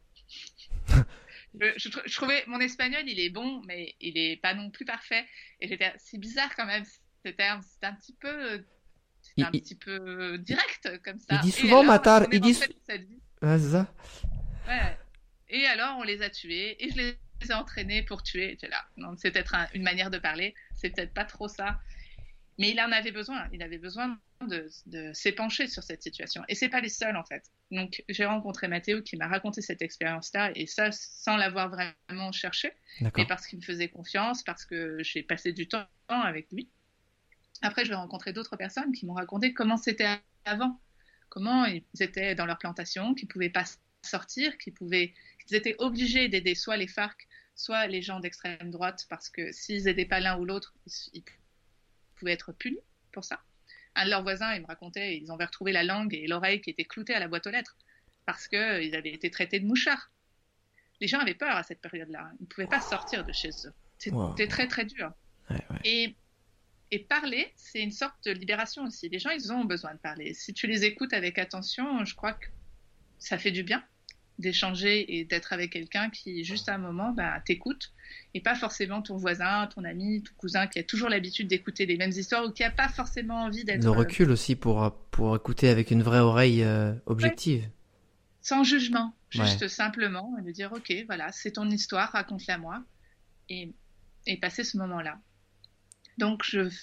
Je trouvais... Mon espagnol, il est bon, mais il est pas non plus parfait. Et c'est bizarre quand même. C'était un petit peu... un petit peu direct, comme ça. Il dit souvent matar. Il dit... Ouais, c'est ça. Ouais. Et alors, on les a tués. Et je les ai entraînés pour tuer. J'étais là. Donc, c'est peut-être une manière de parler. C'est peut-être pas trop ça. Mais il en avait besoin. Il avait besoin de s'épancher sur cette situation. Et c'est pas les seuls, en fait. Donc, j'ai rencontré Mathéo qui m'a raconté cette expérience-là. Et ça, sans l'avoir vraiment cherché. Mais parce qu'il me faisait confiance, parce que j'ai passé du temps avec lui. Après, je vais rencontrer d'autres personnes qui m'ont raconté comment c'était avant. Comment ils étaient dans leur plantation, qu'ils ne pouvaient pas sortir, qu'ils étaient obligés d'aider soit les FARC, soit les gens d'extrême droite, parce que s'ils n'aidaient pas l'un ou l'autre, ils pouvaient être punis pour ça. Un de leurs voisins, il me racontait, ils avaient retrouvé la langue et l'oreille qui étaient cloutées à la boîte aux lettres, parce qu'ils avaient été traités de mouchards. Les gens avaient peur à cette période-là. Ils ne pouvaient pas sortir de chez eux. C'était très très dur. Ouais. Et parler, c'est une sorte de libération aussi. Les gens, ils ont besoin de parler. Si tu les écoutes avec attention, je crois que ça fait du bien d'échanger et d'être avec quelqu'un qui, juste à un moment, t'écoute, et pas forcément ton voisin, ton ami, ton cousin qui a toujours l'habitude d'écouter les mêmes histoires ou qui n'a pas forcément envie d'être... Le recul aussi pour écouter avec une vraie oreille objective. Ouais. Sans jugement, juste simplement de dire ok, voilà, c'est ton histoire, raconte-la moi, et passer ce moment-là. Donc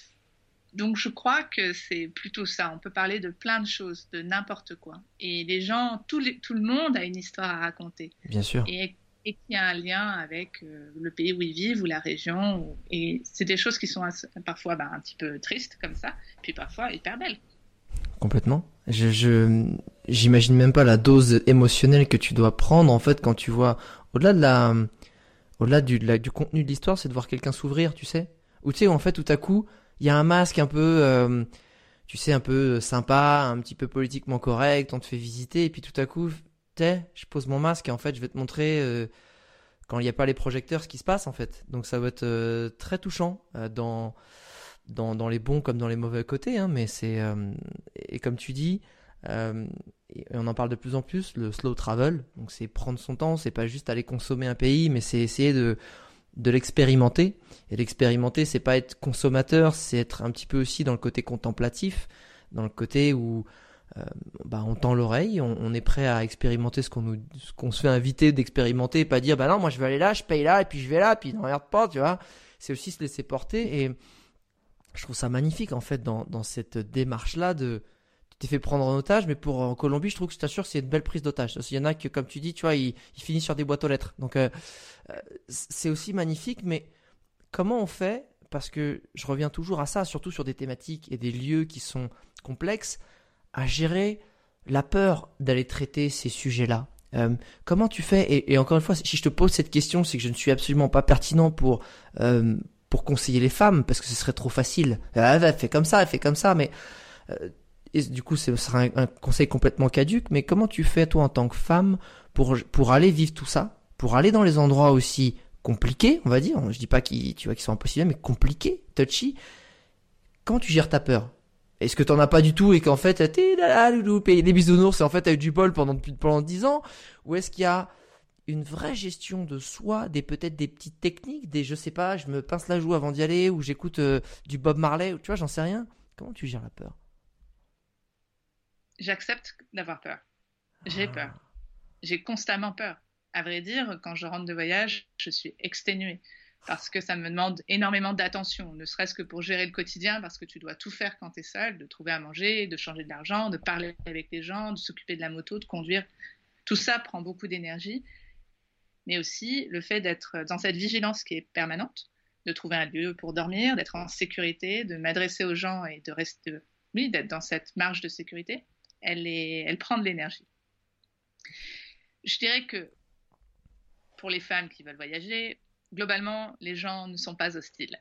je crois que c'est plutôt ça. On peut parler de plein de choses, de n'importe quoi. Et les gens, tout le monde a une histoire à raconter. Bien sûr. Et qui a un lien avec le pays où ils vivent ou la région. Et c'est des choses qui sont parfois un petit peu tristes comme ça, puis parfois hyper belles. Complètement. J'imagine même pas la dose émotionnelle que tu dois prendre en fait quand tu vois au-delà du contenu de l'histoire, c'est de voir quelqu'un s'ouvrir, tu sais. Ou tu sais, en fait, tout à coup, il y a un masque un peu, tu sais, un peu sympa, un petit peu politiquement correct, on te fait visiter, et puis tout à coup, je pose mon masque et en fait, je vais te montrer quand il n'y a pas les projecteurs ce qui se passe en fait. Donc ça va être très touchant dans les bons comme dans les mauvais côtés, hein, mais c'est et comme tu dis, et on en parle de plus en plus, le slow travel. Donc c'est prendre son temps, c'est pas juste aller consommer un pays, mais c'est essayer de l'expérimenter. Et l'expérimenter, c'est pas être consommateur, c'est être un petit peu aussi dans le côté contemplatif, dans le côté où on tend l'oreille, on est prêt à expérimenter ce qu'on se fait inviter d'expérimenter, et pas dire non, moi je vais aller là, je paye là, et puis je vais là, puis non, regarde pas, tu vois. C'est aussi se laisser porter, et je trouve ça magnifique en fait dans cette démarche-là tu t'es fait prendre en otage, mais en Colombie, je trouve que je t'assure, c'est une belle prise d'otage. Parce qu'il y en a qui, comme tu dis, tu vois, ils finissent sur des boîtes aux lettres. Donc, c'est aussi magnifique, mais comment on fait? Parce que je reviens toujours à ça, surtout sur des thématiques et des lieux qui sont complexes, à gérer la peur d'aller traiter ces sujets-là. Comment tu fais? Et encore une fois, si je te pose cette question, c'est que je ne suis absolument pas pertinent pour conseiller les femmes, parce que ce serait trop facile. Elle fait comme ça, mais... et du coup, ce sera un conseil complètement caduque, mais comment tu fais, toi, en tant que femme, pour aller vivre tout ça, pour aller dans les endroits aussi compliqués, on va dire, je dis pas qu'ils sont impossibles, mais compliqués, touchy. Comment tu gères ta peur? Est-ce que t'en as pas du tout et qu'en fait, t'es là, loulou, payer des bisounours et en fait, t'as eu du bol pendant 10 ans? Ou est-ce qu'il y a une vraie gestion de soi, peut-être des petites techniques, je sais pas, je me pince la joue avant d'y aller, ou j'écoute du Bob Marley, ou tu vois, j'en sais rien. Comment tu gères la peur? J'accepte d'avoir peur. J'ai peur. J'ai constamment peur. À vrai dire, quand je rentre de voyage, je suis exténuée parce que ça me demande énormément d'attention, ne serait-ce que pour gérer le quotidien, parce que tu dois tout faire quand tu es seule, de trouver à manger, de changer de l'argent, de parler avec les gens, de s'occuper de la moto, de conduire. Tout ça prend beaucoup d'énergie, mais aussi le fait d'être dans cette vigilance qui est permanente, de trouver un lieu pour dormir, d'être en sécurité, de m'adresser aux gens et d'être dans cette marge de sécurité. Elle prend de l'énergie. Je dirais que pour les femmes qui veulent voyager, globalement, les gens ne sont pas hostiles.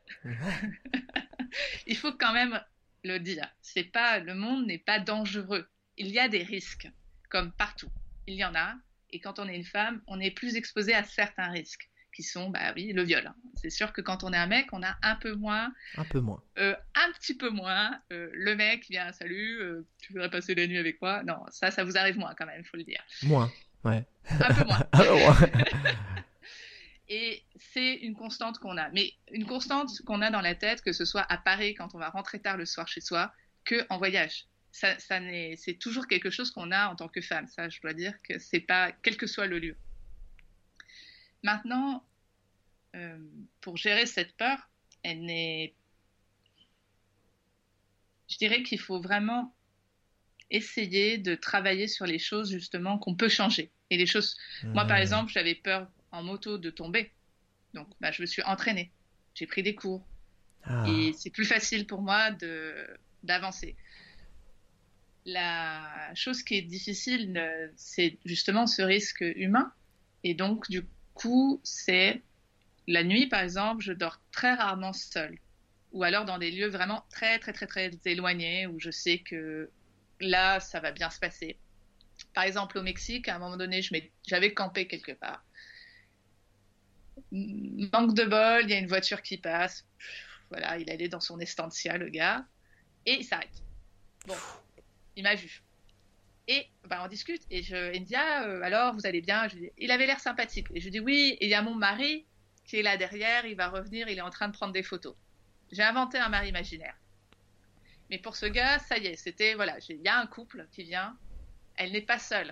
Il faut quand même le dire. Le monde n'est pas dangereux. Il y a des risques, comme partout. Il y en a. Et quand on est une femme, on est plus exposé à certains risques, qui sont, le viol. C'est sûr que quand on est un mec, on a un peu moins. Un peu moins. Un petit peu moins. Le mec vient, salut, tu voudrais passer la nuit avec moi? Non, ça vous arrive moins quand même, il faut le dire. Moins, ouais. Un peu moins. Et c'est une constante qu'on a. Mais une constante qu'on a dans la tête, que ce soit à Paris, quand on va rentrer tard le soir chez soi, qu'en voyage. C'est toujours quelque chose qu'on a en tant que femme. Ça, je dois dire que c'est pas, quel que soit le lieu. Maintenant, pour gérer cette peur, je dirais qu'il faut vraiment essayer de travailler sur les choses justement qu'on peut changer. Et les choses, moi par exemple, j'avais peur en moto de tomber, donc je me suis entraînée, j'ai pris des cours, et c'est plus facile pour moi d'avancer. La chose qui est difficile, c'est justement ce risque humain, et donc du coup, c'est la nuit, par exemple, je dors très rarement seule, ou alors dans des lieux vraiment très, très, très, très éloignés, où je sais que là, ça va bien se passer. Par exemple, au Mexique, à un moment donné, j'avais campé quelque part. Manque de bol, il y a une voiture qui passe. Voilà, il allait dans son estancia, le gars, et il s'arrête. Bon, il m'a vu. Et on discute, et il me dit, alors, vous allez bien? Il avait l'air sympathique. Et je dis, oui, et il y a mon mari qui est là derrière, il va revenir, il est en train de prendre des photos. J'ai inventé un mari imaginaire. Mais pour ce gars, ça y est, c'était, voilà, il y a un couple qui vient, elle n'est pas seule.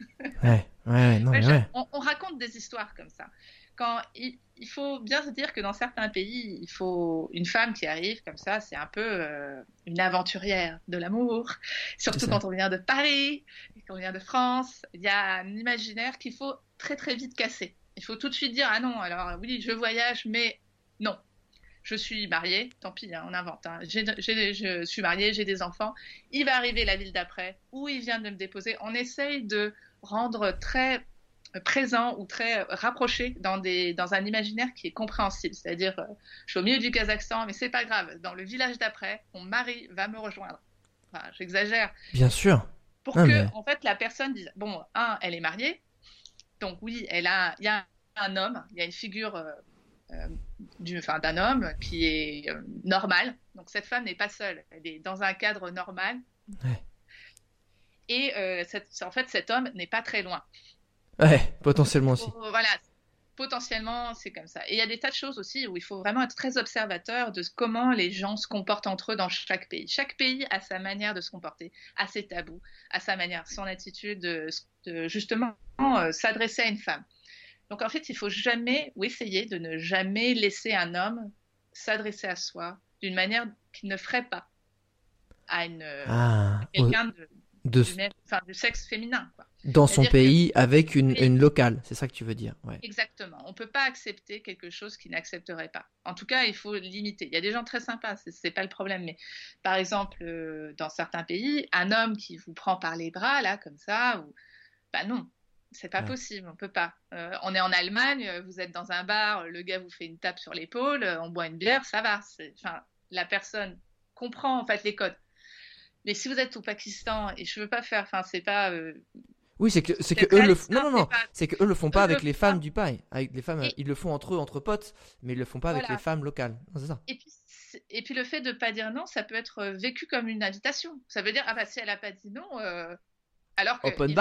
On raconte des histoires comme ça. Quand il faut bien se dire que dans certains pays, il faut une femme qui arrive comme ça, c'est un peu une aventurière de l'amour. Surtout quand on vient de Paris, quand on vient de France, il y a un imaginaire qu'il faut très très vite casser. Il faut tout de suite dire, ah non, alors oui, je voyage, mais non. Je suis mariée, tant pis, on invente. Je suis mariée, j'ai des enfants. Il va arriver la ville d'après, où il vient de me déposer. On essaye de rendre très présent ou très rapproché dans un imaginaire qui est compréhensible. C'est-à-dire, je suis au milieu du Kazakhstan, mais c'est pas grave. Dans le village d'après, mon mari va me rejoindre. Enfin, j'exagère. Bien sûr. Pour que, en fait, la personne dise, bon, elle est mariée. Donc oui, il y a un homme, il y a une figure d'un homme qui est normal. Donc cette femme n'est pas seule, elle est dans un cadre normal. Ouais. Et en fait, cet homme n'est pas très loin. Ouais, potentiellement aussi. Voilà, potentiellement, c'est comme ça. Et il y a des tas de choses aussi où il faut vraiment être très observateur de comment les gens se comportent entre eux dans chaque pays. Chaque pays a sa manière de se comporter, a ses tabous, a sa manière, son attitude de justement s'adresser à une femme. Donc en fait, il faut jamais, ou essayer de ne jamais laisser un homme s'adresser à soi d'une manière qu'il ne ferait pas à quelqu'un du sexe féminin, quoi. Dans son pays, avec une locale, c'est ça que tu veux dire. Ouais. Exactement. On ne peut pas accepter quelque chose qu'il n'accepterait pas. En tout cas, il faut limiter. Il y a des gens très sympas, c'est pas le problème. Mais par exemple, dans certains pays, un homme qui vous prend par les bras, là, comme ça, non, c'est pas possible, on peut pas. On est en Allemagne, vous êtes dans un bar, le gars vous fait une tape sur l'épaule, on boit une bière, ça va. La personne comprend en fait les codes. Mais si vous êtes au Pakistan, et je veux pas faire, c'est pas... Oui, c'est que eux le c'est que eux le font pas avec les femmes du pays. Avec les femmes, ils le font entre eux, entre potes, mais ils le font pas avec les femmes locales. Non, c'est ça. Et puis le fait de pas dire non, ça peut être vécu comme une invitation. Ça veut dire si elle a pas dit non, alors qu'il vous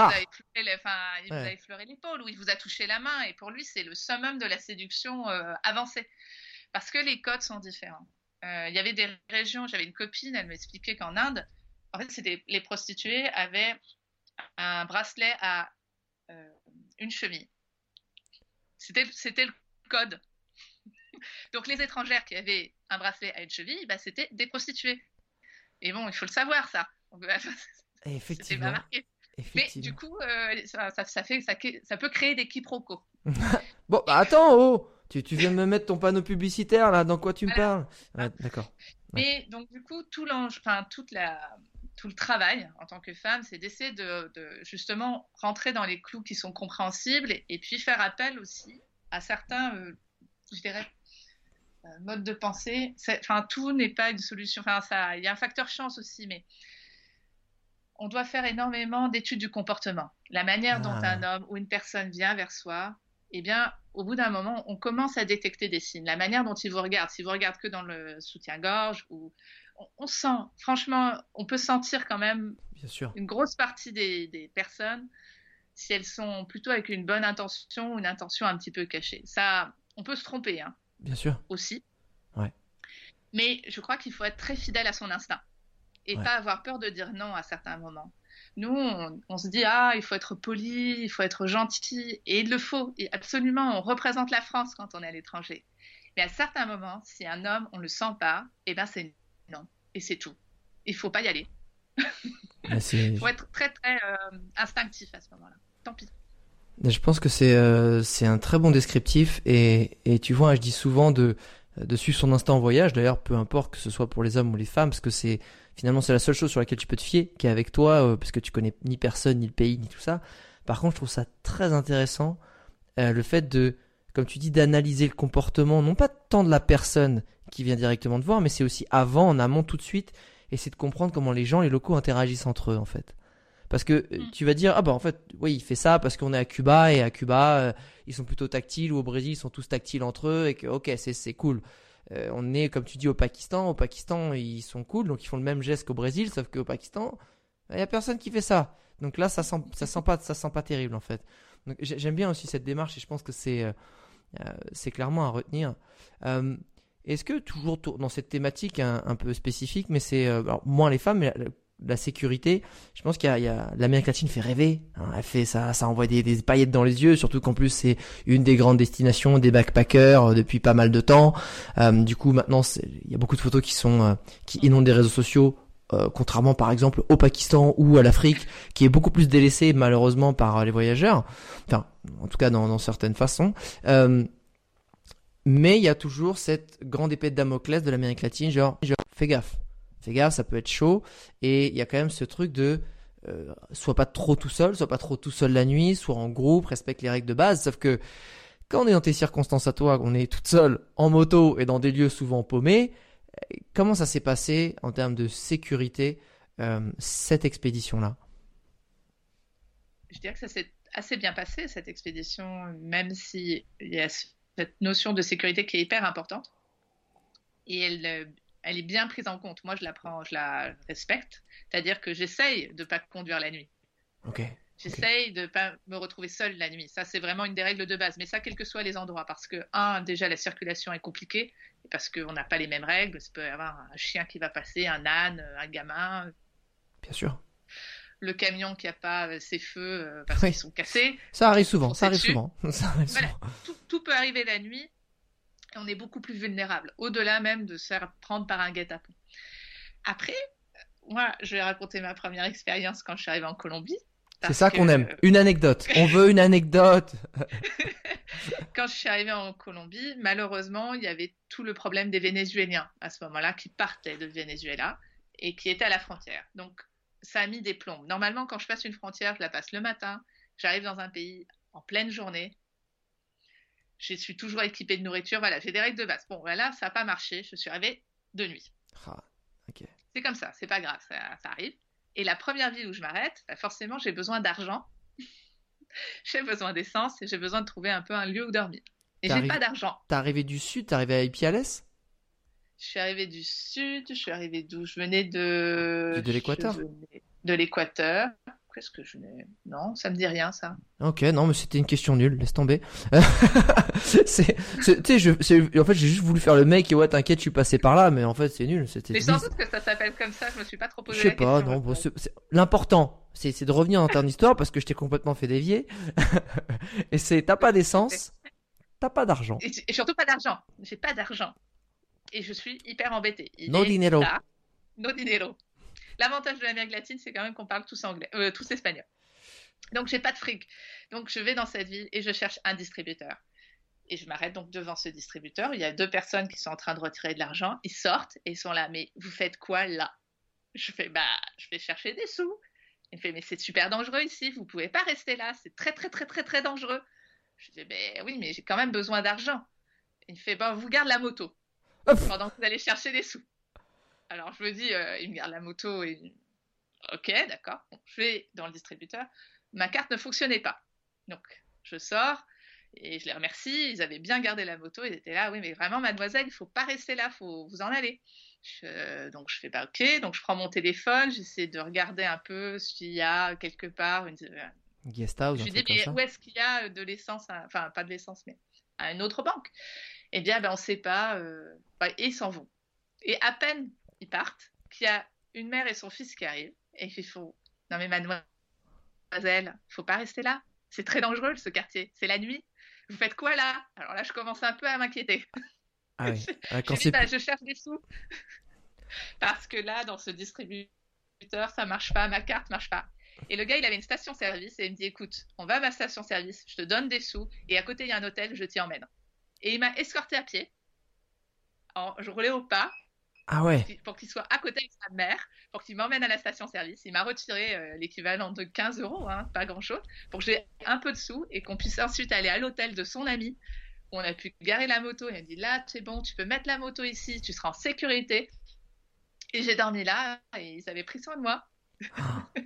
a effleuré l'épaule ou il vous a touché la main, et pour lui c'est le summum de la séduction avancée. Parce que les codes sont différents. Il y avait des régions, j'avais une copine, elle m'expliquait qu'en Inde, en fait, les prostituées avaient un bracelet à une cheville. C'était le code. Donc les étrangères qui avaient un bracelet à une cheville, c'était des prostituées. Et bon, il faut le savoir, ça. Effectivement. C'était pas marqué. Mais du coup, ça peut créer des quiproquos. Bon, attends, tu viens de me mettre ton panneau publicitaire, là, dans quoi tu me parles? Ouais, d'accord. Mais donc, du coup, tout le travail en tant que femme, c'est d'essayer de justement rentrer dans les clous qui sont compréhensibles et puis faire appel aussi à certains, je dirais, modes de pensée. Tout n'est pas une solution. Il y a un facteur chance aussi, mais on doit faire énormément d'études du comportement. La manière dont un homme ou une personne vient vers soi, eh bien, au bout d'un moment, on commence à détecter des signes. La manière dont il vous regarde, s'il vous regarde que dans le soutien-gorge, ou on sent, franchement, on peut sentir quand même Bien sûr. Une grosse partie des personnes, si elles sont plutôt avec une bonne intention ou une intention un petit peu cachée. Ça, on peut se tromper, hein. Bien sûr. Aussi. Ouais. Mais je crois qu'il faut être très fidèle à son instinct et pas avoir peur de dire non à certains moments. Nous, on se dit, il faut être poli, il faut être gentil, et il le faut, et absolument, on représente la France quand on est à l'étranger. Mais à certains moments, si un homme, on ne le sent pas, c'est non, et c'est tout. Il ne faut pas y aller. Il faut être très, très instinctif à ce moment-là. Tant pis. Je pense que c'est un très bon descriptif, et tu vois, je dis souvent de suivre son instinct en voyage, d'ailleurs, peu importe que ce soit pour les hommes ou les femmes, parce que finalement, c'est la seule chose sur laquelle tu peux te fier, qui est avec toi, parce que tu connais ni personne, ni le pays, ni tout ça. Par contre, je trouve ça très intéressant, le fait comme tu dis, d'analyser le comportement, non pas tant de la personne qui vient directement te voir, mais c'est aussi avant, en amont, tout de suite, et c'est de comprendre comment les gens, les locaux interagissent entre eux, en fait. Parce que tu vas dire, ah bah en fait, oui, il fait ça parce qu'on est à Cuba et à Cuba, ils sont plutôt tactiles, ou au Brésil, ils sont tous tactiles entre eux et que, ok, c'est cool. On est, comme tu dis, au Pakistan. Au Pakistan, ils sont cool, donc ils font le même geste qu'au Brésil, sauf qu'au Pakistan, il y a personne qui fait ça. Donc là, ça sent pas terrible en fait. Donc j'aime bien aussi cette démarche et je pense que c'est clairement à retenir. Est-ce que toujours dans cette thématique un peu spécifique, mais c'est alors, moins les femmes, mais la sécurité, je pense qu'il y a l'Amérique latine fait rêver, hein, elle fait ça envoie des paillettes dans les yeux, surtout qu'en plus c'est une des grandes destinations des backpackers depuis pas mal de temps. Du coup maintenant il y a beaucoup de photos qui inondent des réseaux sociaux, contrairement par exemple au Pakistan ou à l'Afrique, qui est beaucoup plus délaissée malheureusement par les voyageurs, enfin en tout cas dans certaines façons. Mais il y a toujours cette grande épée de Damoclès de l'Amérique latine, genre fais gaffe, ça peut être chaud. Et il y a quand même ce truc de sois pas trop tout seul la nuit, sois en groupe, respecte les règles de base. Sauf que quand on est dans tes circonstances à toi, on est toute seule en moto et dans des lieux souvent paumés, comment ça s'est passé en termes de sécurité, cette expédition-là? Je dirais que ça s'est assez bien passé, cette expédition, même si il y a cette notion de sécurité qui est hyper importante. Et elle est bien prise en compte. Moi, je la respecte. C'est-à-dire que j'essaye de ne pas conduire la nuit. J'essaye de ne pas me retrouver seule la nuit. Ça, c'est vraiment une des règles de base. Mais ça, quels que soient les endroits. Parce que, déjà, la circulation est compliquée. Parce qu'on n'a pas les mêmes règles. Il peut y avoir un chien qui va passer, un âne, un gamin. Bien sûr. Le camion qui n'a pas ses feux parce qu'ils sont cassés. Ça arrive souvent. Voilà. Tout peut arriver la nuit et on est beaucoup plus vulnérable, au-delà même de se faire prendre par un guet-apens. Après, moi, je vais raconter ma première expérience quand je suis arrivée en Colombie. C'est ça qu'on aime. Une anecdote. On veut une anecdote. Quand je suis arrivée en Colombie, malheureusement, il y avait tout le problème des Vénézuéliens à ce moment-là qui partaient de Venezuela et qui étaient à la frontière. Donc, ça a mis des plombes. Normalement, quand je passe une frontière, je la passe le matin. J'arrive dans un pays en pleine journée. Je suis toujours équipée de nourriture. Voilà, j'ai des règles de base. Bon, voilà, ça n'a pas marché. Je suis arrivée de nuit. Okay. C'est comme ça, c'est pas grave, ça arrive. Et la première ville où je m'arrête, forcément, j'ai besoin d'argent. J'ai besoin d'essence et j'ai besoin de trouver un peu un lieu où dormir. Et j'ai pas d'argent. T'es arrivé du sud, t'es arrivé à Ipiales? Je suis arrivée du sud, je suis arrivée d'où? Je venais de l'Équateur. De l'Équateur. Qu'est-ce que je venais? Non, ça me dit rien, ça. Ok, non, mais c'était une question nulle, laisse tomber. En fait, j'ai juste voulu faire le mec et ouais, t'inquiète, je suis passé par là, mais en fait, c'est nul. Mais sans doute que ça s'appelle comme ça, je me suis pas trop posé la question. Je sais pas, non, bon, l'important, c'est de revenir dans ton histoire parce que je t'ai complètement fait dévier. Et t'as pas d'essence, t'as pas d'argent. Et surtout pas d'argent. J'ai pas d'argent. Et je suis hyper embêtée. No dinero. No dinero. L'avantage de l'Amérique latine, c'est quand même qu'on parle tous anglais, tous espagnol. Donc, j'ai pas de fric. Donc, je vais dans cette ville et je cherche un distributeur. Et je m'arrête donc devant ce distributeur. Il y a 2 personnes qui sont en train de retirer de l'argent. Ils sortent et ils sont là. Mais vous faites quoi là? Je fais, je vais chercher des sous. Il me fait, mais c'est super dangereux ici. Vous pouvez pas rester là. C'est très, très, très, très, très dangereux. Je dis, oui, mais j'ai quand même besoin d'argent. Il me fait, vous garde la moto pendant que vous allez chercher des sous. Alors, je me dis, il me garde la moto et... Ok, d'accord. Bon, je vais dans le distributeur. Ma carte ne fonctionnait pas. Donc, je sors et je les remercie. Ils avaient bien gardé la moto. Ils étaient là, oui, mais vraiment, mademoiselle, il ne faut pas rester là. Il faut vous en aller. Donc, je fais ok. Donc, je prends mon téléphone. J'essaie de regarder un peu s'il y a quelque part une guest house. Je lui dis, mais où est-ce qu'il y a de l'essence? Enfin, pas de l'essence, mais à une autre banque. Eh bien, on ne sait pas. Et ils s'en vont. Et à peine ils partent, qu'il y a une mère et son fils qui arrivent et il faut non mais mademoiselle, faut pas rester là, c'est très dangereux ce quartier, c'est la nuit, vous faites quoi là? Alors là je commence un peu à m'inquiéter. Ah oui. Je cherche des sous parce que là dans ce distributeur ça marche pas, ma carte marche pas. Et le gars il avait une station-service et il me dit écoute, on va à ma station-service, je te donne des sous et à côté il y a un hôtel, je t'y emmène. Et il m'a escorté à pied, je roulais au pas. Ah ouais. Pour qu'il soit à côté avec sa mère, pour qu'il m'emmène à la station-service. Il m'a retiré l'équivalent de 15 €, pas grand-chose, pour que j'ai un peu de sous et qu'on puisse ensuite aller à l'hôtel de son ami où on a pu garer la moto. Il m'a dit là, c'est bon, tu peux mettre la moto ici, tu seras en sécurité. Et j'ai dormi là et ils avaient pris soin de moi.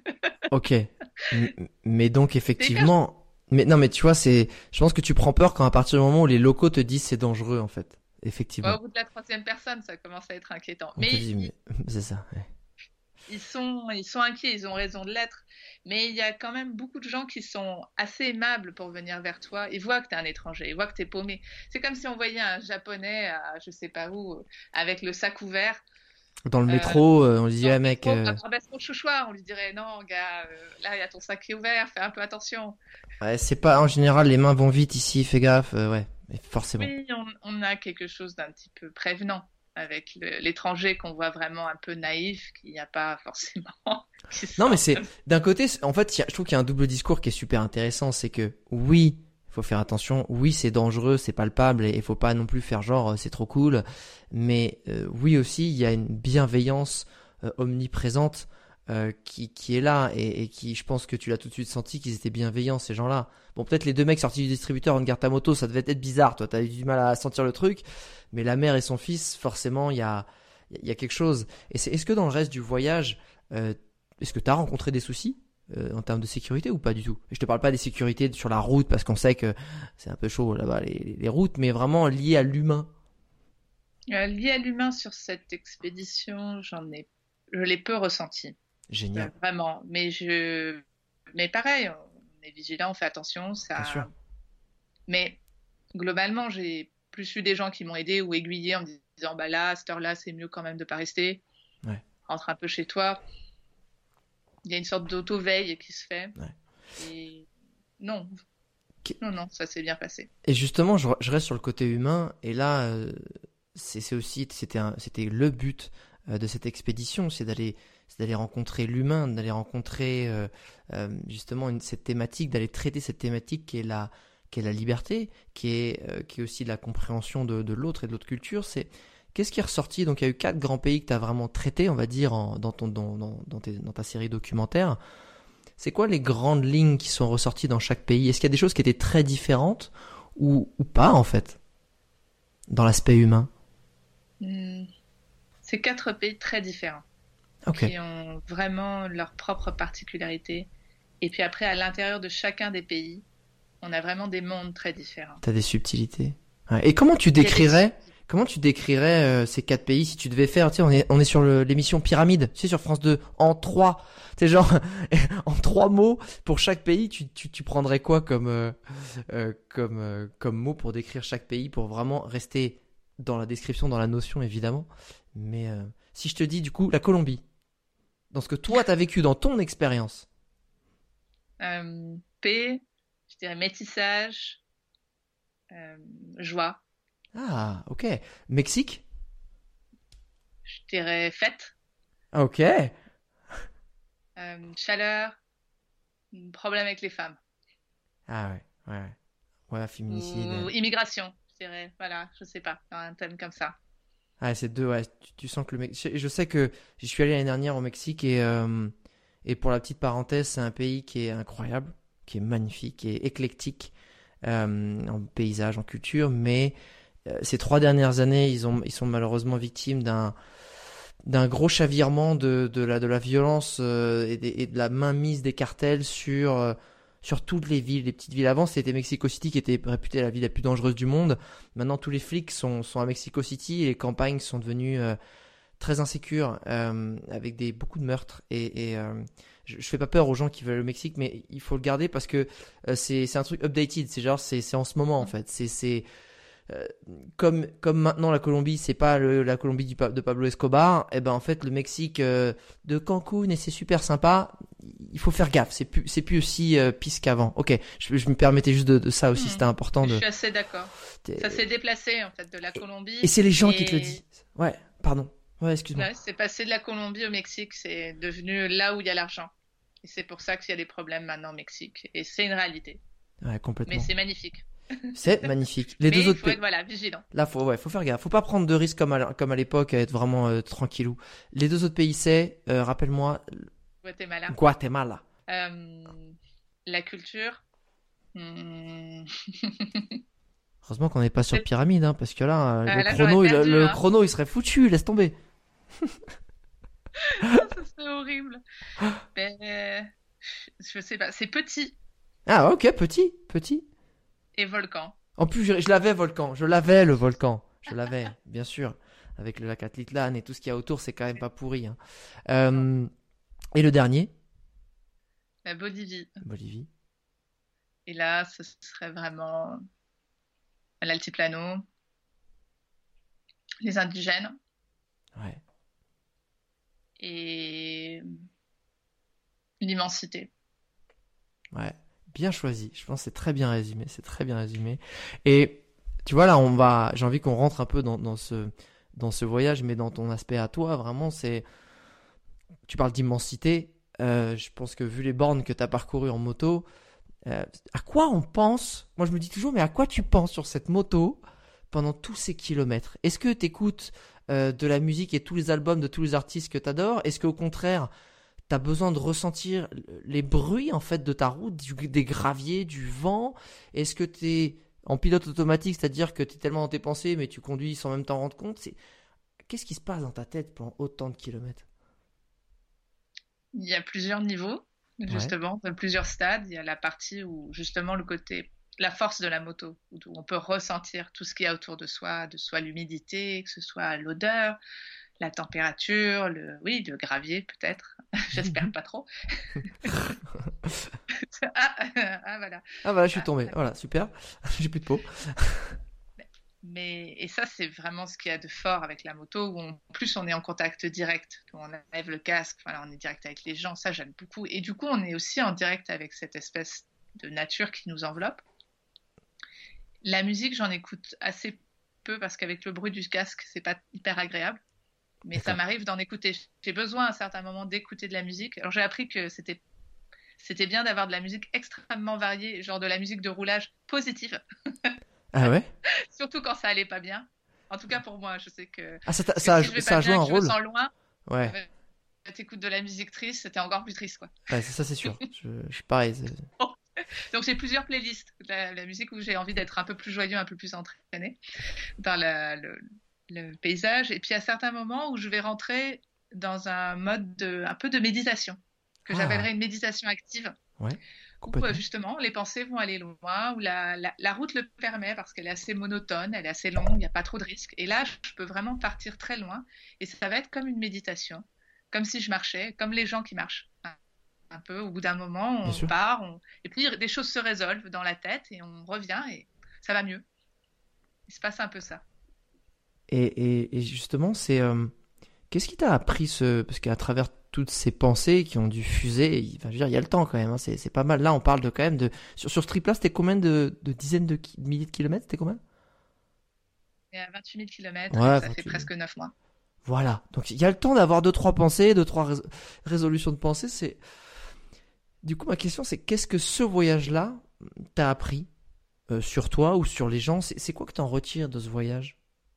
Ok. Mais donc effectivement, mais non, mais tu vois, je pense que tu prends peur quand à partir du moment où les locaux te disent c'est dangereux en fait. Effectivement. Au bout de la troisième personne, ça commence à être inquiétant. On te dit, mais c'est ça. Ouais. Ils sont inquiets, ils ont raison de l'être. Mais il y a quand même beaucoup de gens qui sont assez aimables pour venir vers toi. Ils voient que tu es un étranger, ils voient que tu es paumé. C'est comme si on voyait un Japonais à je sais pas où, avec le sac ouvert. Dans le métro, on lui dit, ah mec. Baisse ton chouchoir, on lui dirait, non, gars, là, il y a ton sac qui est ouvert, fais un peu attention. Ouais, c'est pas, en général, les mains vont vite ici, fais gaffe, ouais, forcément. Oui, on a quelque chose d'un petit peu prévenant avec l'étranger qu'on voit vraiment un peu naïf, qu'il n'y a pas forcément. Non, mais c'est d'un côté, en fait, je trouve qu'il y a un double discours qui est super intéressant, c'est que oui, il faut faire attention, oui, c'est dangereux, c'est palpable, et il faut pas non plus faire genre c'est trop cool, mais oui aussi, il y a une bienveillance omniprésente qui est là et qui, je pense que tu l'as tout de suite senti qu'ils étaient bienveillants ces gens-là. Bon, peut-être les deux mecs sortis du distributeur en garde ta moto, ça devait être bizarre, toi, t'as eu du mal à sentir le truc, mais la mère et son fils, forcément, il y a quelque chose. Et est-ce que dans le reste du voyage, est-ce que t'as rencontré des soucis en termes de sécurité ou pas du tout? Et je te parle pas des sécurités sur la route parce qu'on sait que c'est un peu chaud là-bas les routes, mais vraiment lié à l'humain. Lié à l'humain sur cette expédition, je l'ai peu ressenti. Génial. Vraiment, mais pareil, on est vigilant, on fait attention, ça. Bien sûr. Mais globalement, j'ai plus eu des gens qui m'ont aidé ou aiguillé en me disant bah là, à cette heure-là, c'est mieux quand même de pas rester. Ouais. Rentre un peu chez toi. Il y a une sorte d'auto-veille qui se fait. Ouais. Et non, ça s'est bien passé. Et justement, je reste sur le côté humain. Et là, c'était le but de cette expédition, c'est d'aller rencontrer l'humain, d'aller rencontrer justement cette thématique, d'aller traiter cette thématique qui est la liberté, qui est aussi la compréhension de l'autre et de l'autre culture. Qu'est-ce qui est ressorti? Donc il y a eu 4 grands pays que tu as vraiment traités, on va dire, dans ta série documentaire. C'est quoi les grandes lignes qui sont ressorties dans chaque pays? Est-ce qu'il y a des choses qui étaient très différentes ou pas, en fait, dans l'aspect humain? C'est 4 pays très différents. Okay. Qui ont vraiment leur propre particularité. Et puis après, à l'intérieur de chacun des pays, on a vraiment des mondes très différents. T'as des subtilités. Ouais. Et comment tu décrirais ces 4 pays si tu devais faire, tu sais, on est sur l'émission Pyramide, tu sais, sur France 2, en 3, tu sais, genre, en 3 mots, pour chaque pays, tu prendrais quoi comme mot pour décrire chaque pays, pour vraiment rester dans la description, dans la notion, évidemment. Mais si je te dis, du coup, la Colombie, dans ce que toi, t'as vécu dans ton expérience. Paix, je dirais métissage, joie. Ah, ok. Mexique? Je dirais fête. Ok. Chaleur, problème avec les femmes. Ah ouais. Ouais, féminicide. Ou immigration, je dirais. Voilà, je sais pas, un thème comme ça. Ah, c'est deux, ouais. Tu sens que je sais que j'y suis allé l'année dernière au Mexique et pour la petite parenthèse, c'est un pays qui est incroyable, qui est magnifique, qui est éclectique en paysage, en culture, mais ces 3 dernières années, ils sont malheureusement victimes d'un gros chavirement de la violence et de la mainmise des cartels sur toutes les villes, les petites villes. Avant, c'était Mexico City qui était réputée la ville la plus dangereuse du monde. Maintenant, tous les flics sont à Mexico City et les campagnes sont devenues très insécures avec beaucoup de meurtres. Et je fais pas peur aux gens qui veulent le Mexique, mais il faut le garder parce que c'est un truc updated. C'est en ce moment en fait. C'est comme maintenant la Colombie, c'est pas la Colombie de Pablo Escobar, et ben en fait le Mexique de Cancun, et c'est super sympa, il faut faire gaffe, c'est plus aussi pisse qu'avant. Ok, je me permettais juste de ça aussi, c'était important. Je suis assez d'accord. Ça s'est déplacé en fait de la Colombie. Et c'est les gens qui te le disent. Ouais, pardon. Ouais, excuse-moi. Ouais, c'est passé de la Colombie au Mexique, c'est devenu là où il y a l'argent. Et c'est pour ça qu'il y a des problèmes maintenant au Mexique. Et c'est une réalité. Ouais, complètement. Mais c'est magnifique. C'est magnifique. Les deux autres pays. Voilà, vigilant. Là, faut faire gaffe. Faut pas prendre de risques comme à l'époque, à être vraiment tranquillou. Les deux autres pays, c'est, rappelle-moi. Guatemala. La culture. Heureusement qu'on n'est pas sur Pyramide, hein, parce que là, le chrono, il serait foutu. Laisse tomber. Ça serait horrible. Je sais pas, c'est petit Ah, ok, petit. et volcan. En plus, je l'avais, volcan. Je l'avais, le volcan. Je l'avais, bien sûr. Avec le lac Atitlan et tout ce qu'il y a autour, c'est quand même pas pourri. Hein. Et le dernier? La Bolivie. Bolivie. Et là, ce serait vraiment l'altiplano, les indigènes Ouais. et l'immensité. Ouais. Bien choisi. Je pense que c'est très bien résumé. C'est très bien résumé. Et tu vois, là, j'ai envie qu'on rentre un peu dans ce voyage, mais dans ton aspect à toi, vraiment, tu parles d'immensité. Je pense que vu les bornes que tu as parcourues en moto, à quoi on pense? Moi, je me dis toujours, mais à quoi tu penses sur cette moto pendant tous ces kilomètres? Est-ce que tu écoutes de la musique et tous les albums de tous les artistes que tu adores? Est-ce qu'au contraire, tu as besoin de ressentir les bruits en fait de ta route, des graviers, du vent? Est-ce que tu es en pilote automatique, c'est-à-dire que tu es tellement dans tes pensées, mais tu conduis sans même t'en rendre compte? Qu'est-ce qui se passe dans ta tête pendant autant de kilomètres? Il y a plusieurs niveaux, Ouais. justement, de plusieurs stades. Il y a la partie où, justement, le côté, la force de la moto, où on peut ressentir tout ce qu'il y a autour de soi, l'humidité, que ce soit l'odeur, la température, le gravier peut-être. J'espère pas trop. Voilà. Ah voilà, je suis Ah, tombé. Voilà, super. J'ai plus de peau. et ça, c'est vraiment ce qu'il y a de fort avec la moto, où en plus on est en contact direct. Quand on enlève le casque, voilà, on est direct avec les gens. Ça, j'aime beaucoup. Et du coup, on est aussi en direct avec cette espèce de nature qui nous enveloppe. La musique, j'en écoute assez peu parce qu'avec le bruit du casque, c'est pas hyper agréable. Mais ça D'accord. m'arrive d'en écouter. J'ai besoin à un certain moment d'écouter de la musique. Alors j'ai appris que c'était bien d'avoir de la musique extrêmement variée, genre de la musique de roulage positive, Ah ouais? surtout quand ça allait pas bien. En tout cas pour moi, je sais que, Ah, parce que si je vais ça pas a joué bien et un que je me rôle? sens loin, Ouais. t'écoutes de la musique triste, c'était encore plus triste, quoi. Ouais, ça c'est sûr. Je suis pareil. Donc j'ai plusieurs playlists, la musique où j'ai envie d'être un peu plus joyeux, un peu plus entraîné dans le paysage, et puis à certains moments où je vais rentrer dans un mode un peu de méditation, que Ah, j'appellerais une méditation active, ouais, où complètement. justement les pensées vont aller loin, où la route le permet parce qu'elle est assez monotone, elle est assez longue, il n'y a pas trop de risques. Et là, je peux vraiment partir très loin et ça va être comme une méditation, comme si je marchais, comme les gens qui marchent. Un peu, au bout d'un moment, Bien on sûr. part, et puis des choses se résolvent dans la tête et on revient et ça va mieux. Il se passe un peu ça. Et justement, qu'est-ce qui t'a appris parce qu'à travers toutes ces pensées qui ont dû fuser, enfin, je veux dire, il y a le temps quand même, hein, c'est pas mal. Là, on parle de quand même sur ce trip-là, c'était combien de dizaines de milliers de kilomètres? C'était combien? Et à 28 000 km et Ouais, ça fait presque 9 mois. voilà. Donc, il y a le temps d'avoir deux, trois pensées, deux, trois résolutions de pensées. Du coup, ma question, c'est qu'est-ce que ce voyage-là t'a appris sur toi ou sur les gens? C'est quoi que t'en retires de ce voyage?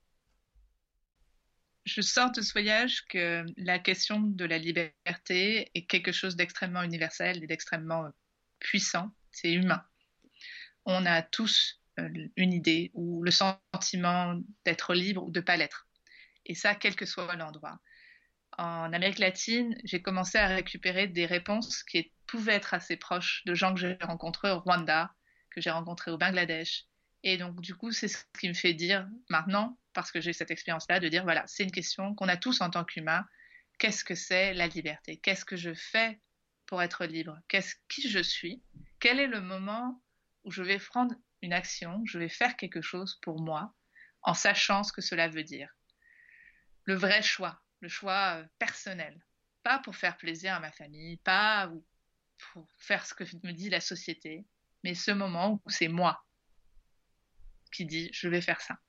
Je sors de ce voyage que la question de la liberté est quelque chose d'extrêmement universel et d'extrêmement puissant. C'est humain. On a tous une idée ou le sentiment d'être libre ou de ne pas l'être. Et ça, quel que soit l'endroit. En Amérique latine, j'ai commencé à récupérer des réponses qui pouvaient être assez proches de gens que j'ai rencontrés au Rwanda, que j'ai rencontrés au Bangladesh. Et donc, du coup, c'est ce qui me fait dire maintenant, parce que j'ai cette expérience-là, de dire, voilà, c'est une question qu'on a tous en tant qu'humains. Qu'est-ce que c'est la liberté? Qu'est-ce que je fais pour être libre? Qui je suis? Quel est le moment où je vais prendre une action, je vais faire quelque chose pour moi, en sachant ce que cela veut dire? Le vrai choix, le choix personnel. Pas pour faire plaisir à ma famille, pas pour faire ce que me dit la société, mais ce moment où c'est moi qui dis je vais faire ça.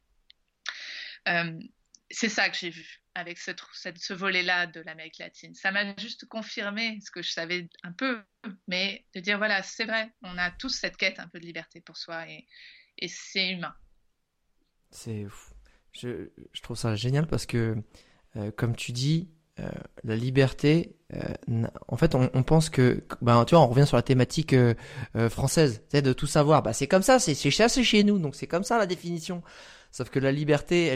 C'est ça que j'ai vu avec ce volet-là de l'Amérique latine. Ça m'a juste confirmé ce que je savais un peu, mais de dire voilà, c'est vrai, on a tous cette quête un peu de liberté pour soi et c'est humain. C'est fou. Je trouve ça génial parce que, comme tu dis, la liberté, en fait, on pense que, ben, tu vois, on revient sur la thématique française, tu sais, de tout savoir. Bah, c'est comme ça, c'est chez nous, donc c'est comme ça la définition. Sauf que la liberté,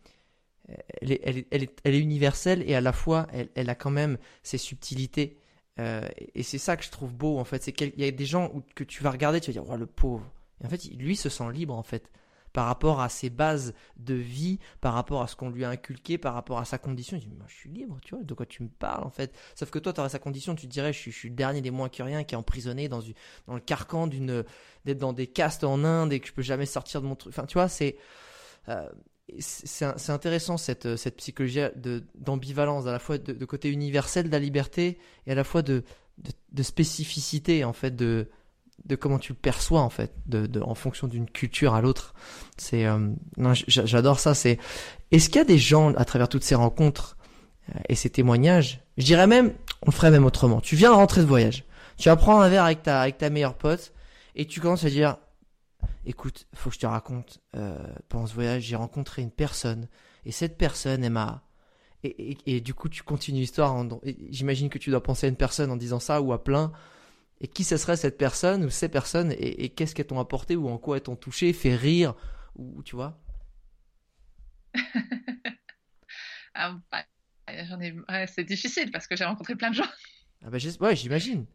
elle est universelle et à la fois, elle a quand même ses subtilités. Et c'est ça que je trouve beau, en fait. C'est qu'il y a des gens que tu vas regarder, tu vas dire, oh, le pauvre. Et en fait, lui se sent libre, en fait. Par rapport à ses bases de vie, par rapport à ce qu'on lui a inculqué, par rapport à sa condition. Il dit, moi, je suis libre, tu vois, de quoi tu me parles, en fait. Sauf que toi, tu aurais sa condition, tu te dirais, je suis le dernier des moins que rien qui est emprisonné dans le carcan d'être dans des castes en Inde et que je peux jamais sortir de mon truc. Enfin, tu vois, c'est intéressant cette psychologie d'ambivalence, à la fois de côté universel de la liberté et à la fois de spécificité, en fait, de comment tu le perçois, en fait, en fonction d'une culture à l'autre. Non, j'adore ça. Est-ce qu'il y a des gens à travers toutes ces rencontres et ces témoignages, je dirais même, on le ferait même autrement. Tu viens de rentrer de voyage, tu vas prendre un verre avec ta meilleure pote et tu commences à dire, écoute, faut que je te raconte, pendant ce voyage, j'ai rencontré une personne et cette personne, elle m'a... Et du coup, tu continues l'histoire. J'imagine que tu dois penser à une personne en disant ça ou à plein. Et qui ce serait cette personne ou ces personnes et qu'est-ce qu'elles t'ont apporté ou en quoi elles t'ont touché, fait rire ou tu vois? C'est difficile parce que j'ai rencontré plein de gens. Ah bah, ouais, j'imagine.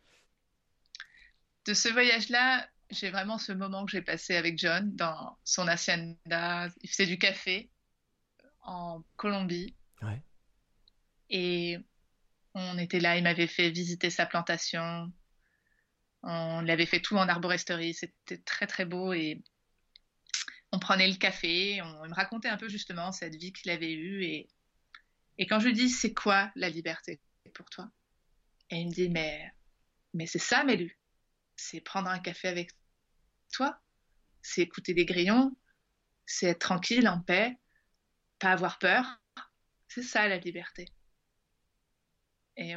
De ce voyage-là, j'ai vraiment ce moment que j'ai passé avec John dans son hacienda. Il faisait du café en Colombie. Ouais. Et on était là, il m'avait fait visiter sa plantation. On l'avait fait tout en arboristerie, c'était très très beau et on prenait le café, il me racontait un peu justement cette vie qu'il avait eue et quand je lui dis c'est quoi la liberté pour toi? Et il me dit mais c'est ça Mélu, c'est prendre un café avec toi, c'est écouter des grillons, c'est être tranquille, en paix, pas avoir peur, c'est ça la liberté. Et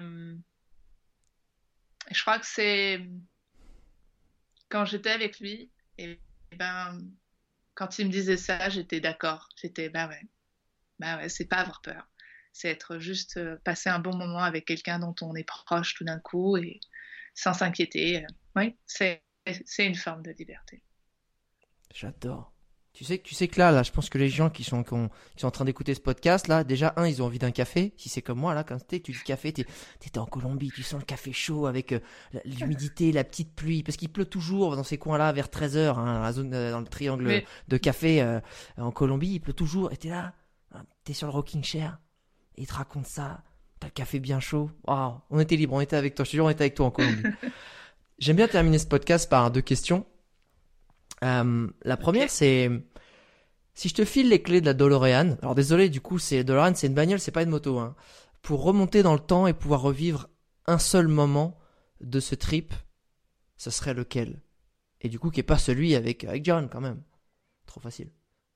je crois que c'est quand j'étais avec lui, et ben, quand il me disait ça, j'étais d'accord. J'étais, bah ouais, c'est pas avoir peur. C'est être juste passer un bon moment avec quelqu'un dont on est proche tout d'un coup et sans s'inquiéter. Oui, c'est une forme de liberté. J'adore. Tu sais que là, je pense que les gens qui sont en train d'écouter ce podcast, là, déjà, ils ont envie d'un café. Si c'est comme moi, là, quand tu dis café, t'étais en Colombie, tu sens le café chaud avec l'humidité, la petite pluie, parce qu'il pleut toujours dans ces coins-là vers 13h, dans la zone, dans le triangle de café en Colombie, il pleut toujours. Et t'es là, t'es sur le rocking chair, et il te raconte ça, t'as le café bien chaud. Waouh, on était libre, on était avec toi, je te jure, on était avec toi en Colombie. J'aime bien terminer ce podcast par 2 questions. La première, c'est si je te file les clés de la DeLorean, alors désolé, du coup, DeLorean, c'est une bagnole, c'est pas une moto, hein, pour remonter dans le temps et pouvoir revivre un seul moment de ce trip, ça serait lequel? Et du coup, qui est pas celui avec John, quand même. Trop facile.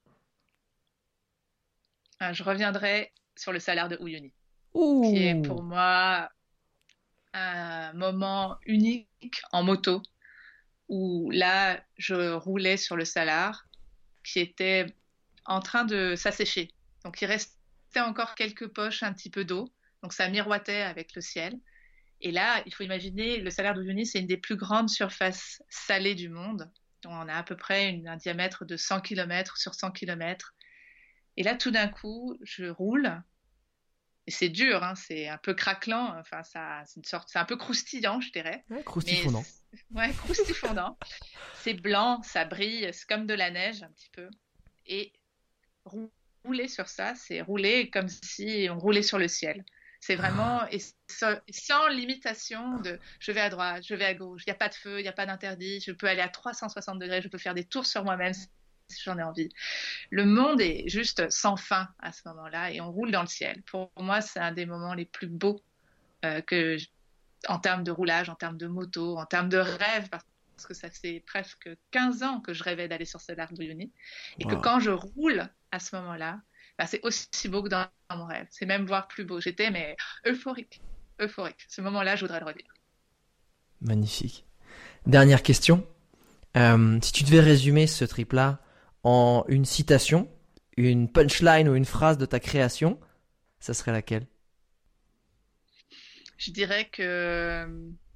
Je reviendrai sur le salaire de Uyuni, Ouh. qui est pour moi un moment unique en moto, où là, je roulais sur le salar qui était en train de s'assécher. Donc, il restait encore quelques poches, un petit peu d'eau. Donc, ça miroitait avec le ciel. Et là, il faut imaginer, le salar d'Uyuni, c'est une des plus grandes surfaces salées du monde. Donc, on a à peu près un diamètre de 100 km sur 100 km. Et là, tout d'un coup, je roule. Et c'est dur, hein, c'est un peu craquelant. Enfin, c'est un peu croustillant, je dirais. Ouais, croustifondant. Ouais, croustifondant. C'est blanc, ça brille, c'est comme de la neige un petit peu. Et rouler sur ça, c'est rouler comme si on roulait sur le ciel. C'est vraiment sans limitation de je vais à droite, je vais à gauche, il n'y a pas de feu, il n'y a pas d'interdit, je peux aller à 360 degrés, je peux faire des tours sur moi-même si j'en ai envie. Le monde est juste sans fin à ce moment-là et on roule dans le ciel. Pour moi, c'est un des moments les plus beaux en termes de roulage, en termes de moto, en termes de rêve, parce que ça fait presque 15 ans que je rêvais d'aller sur ce lac d'Uyuni et que quand je roule à ce moment-là, c'est aussi beau que dans mon rêve. C'est même voire plus beau. J'étais euphorique. Ce moment-là, je voudrais le revivre. Magnifique. Dernière question. Si tu devais résumer ce trip-là en une citation, une punchline ou une phrase de ta création, ça serait laquelle? Je dirais que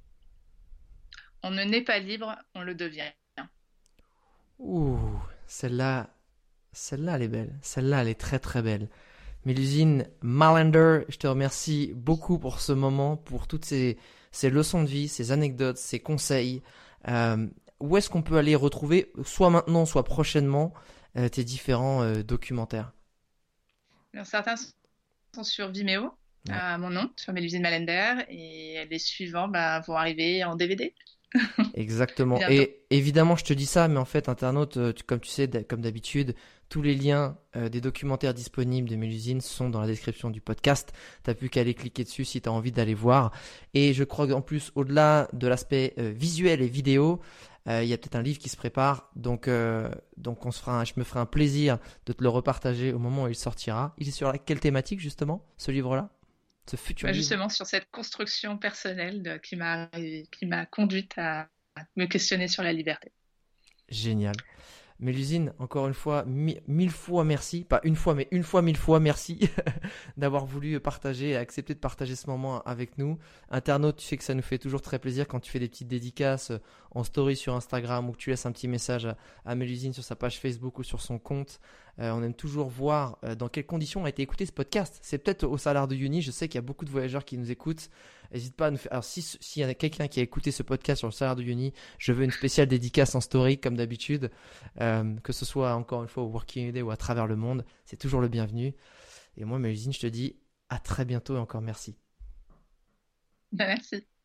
on ne naît pas libre, on le devient. Ouh, celle-là, elle est belle. Celle-là, elle est très très belle. Mélusine Malander, je te remercie beaucoup pour ce moment, pour toutes ces ses leçons de vie, ses anecdotes, ses conseils. Où est-ce qu'on peut aller retrouver, soit maintenant, soit prochainement, tes différents documentaires? Alors, certains sont sur Vimeo, à mon nom, sur Mélusine Malender, et les suivants vont arriver en DVD. Exactement. Bientôt. Et évidemment, je te dis ça, mais en fait, internaute, comme tu sais, comme d'habitude, tous les liens des documentaires disponibles de Mélusine sont dans la description du podcast. T'as plus qu'à aller cliquer dessus si tu as envie d'aller voir. Et je crois qu'en plus, au-delà de l'aspect visuel et vidéo, il y a peut-être un livre qui se prépare. Donc je me ferai un plaisir de te le repartager au moment où il sortira. Il est sur quelle thématique, justement, ce livre-là? Ce futur livre. Justement, sur cette construction personnelle qui m'a conduite à me questionner sur la liberté. Génial. Mélusine, encore une fois, mille fois merci. Pas une fois, mais une fois, mille fois merci d'avoir voulu partager et accepter de partager ce moment avec nous. Internaute, tu sais que ça nous fait toujours très plaisir quand tu fais des petites dédicaces en story sur Instagram ou que tu laisses un petit message à Mélusine sur sa page Facebook ou sur son compte. On aime toujours voir dans quelles conditions a été écouté ce podcast. C'est peut-être au Salaire de Uni. Je sais qu'il y a beaucoup de voyageurs qui nous écoutent. N'hésite pas à nous faire. Alors, s'il y a quelqu'un qui a écouté ce podcast sur le Salaire de Uni, je veux une spéciale dédicace en story, comme d'habitude. Que ce soit encore une fois au Working Day ou à travers le monde, c'est toujours le bienvenu. Et moi, Mélusine, je te dis à très bientôt et encore merci. Merci.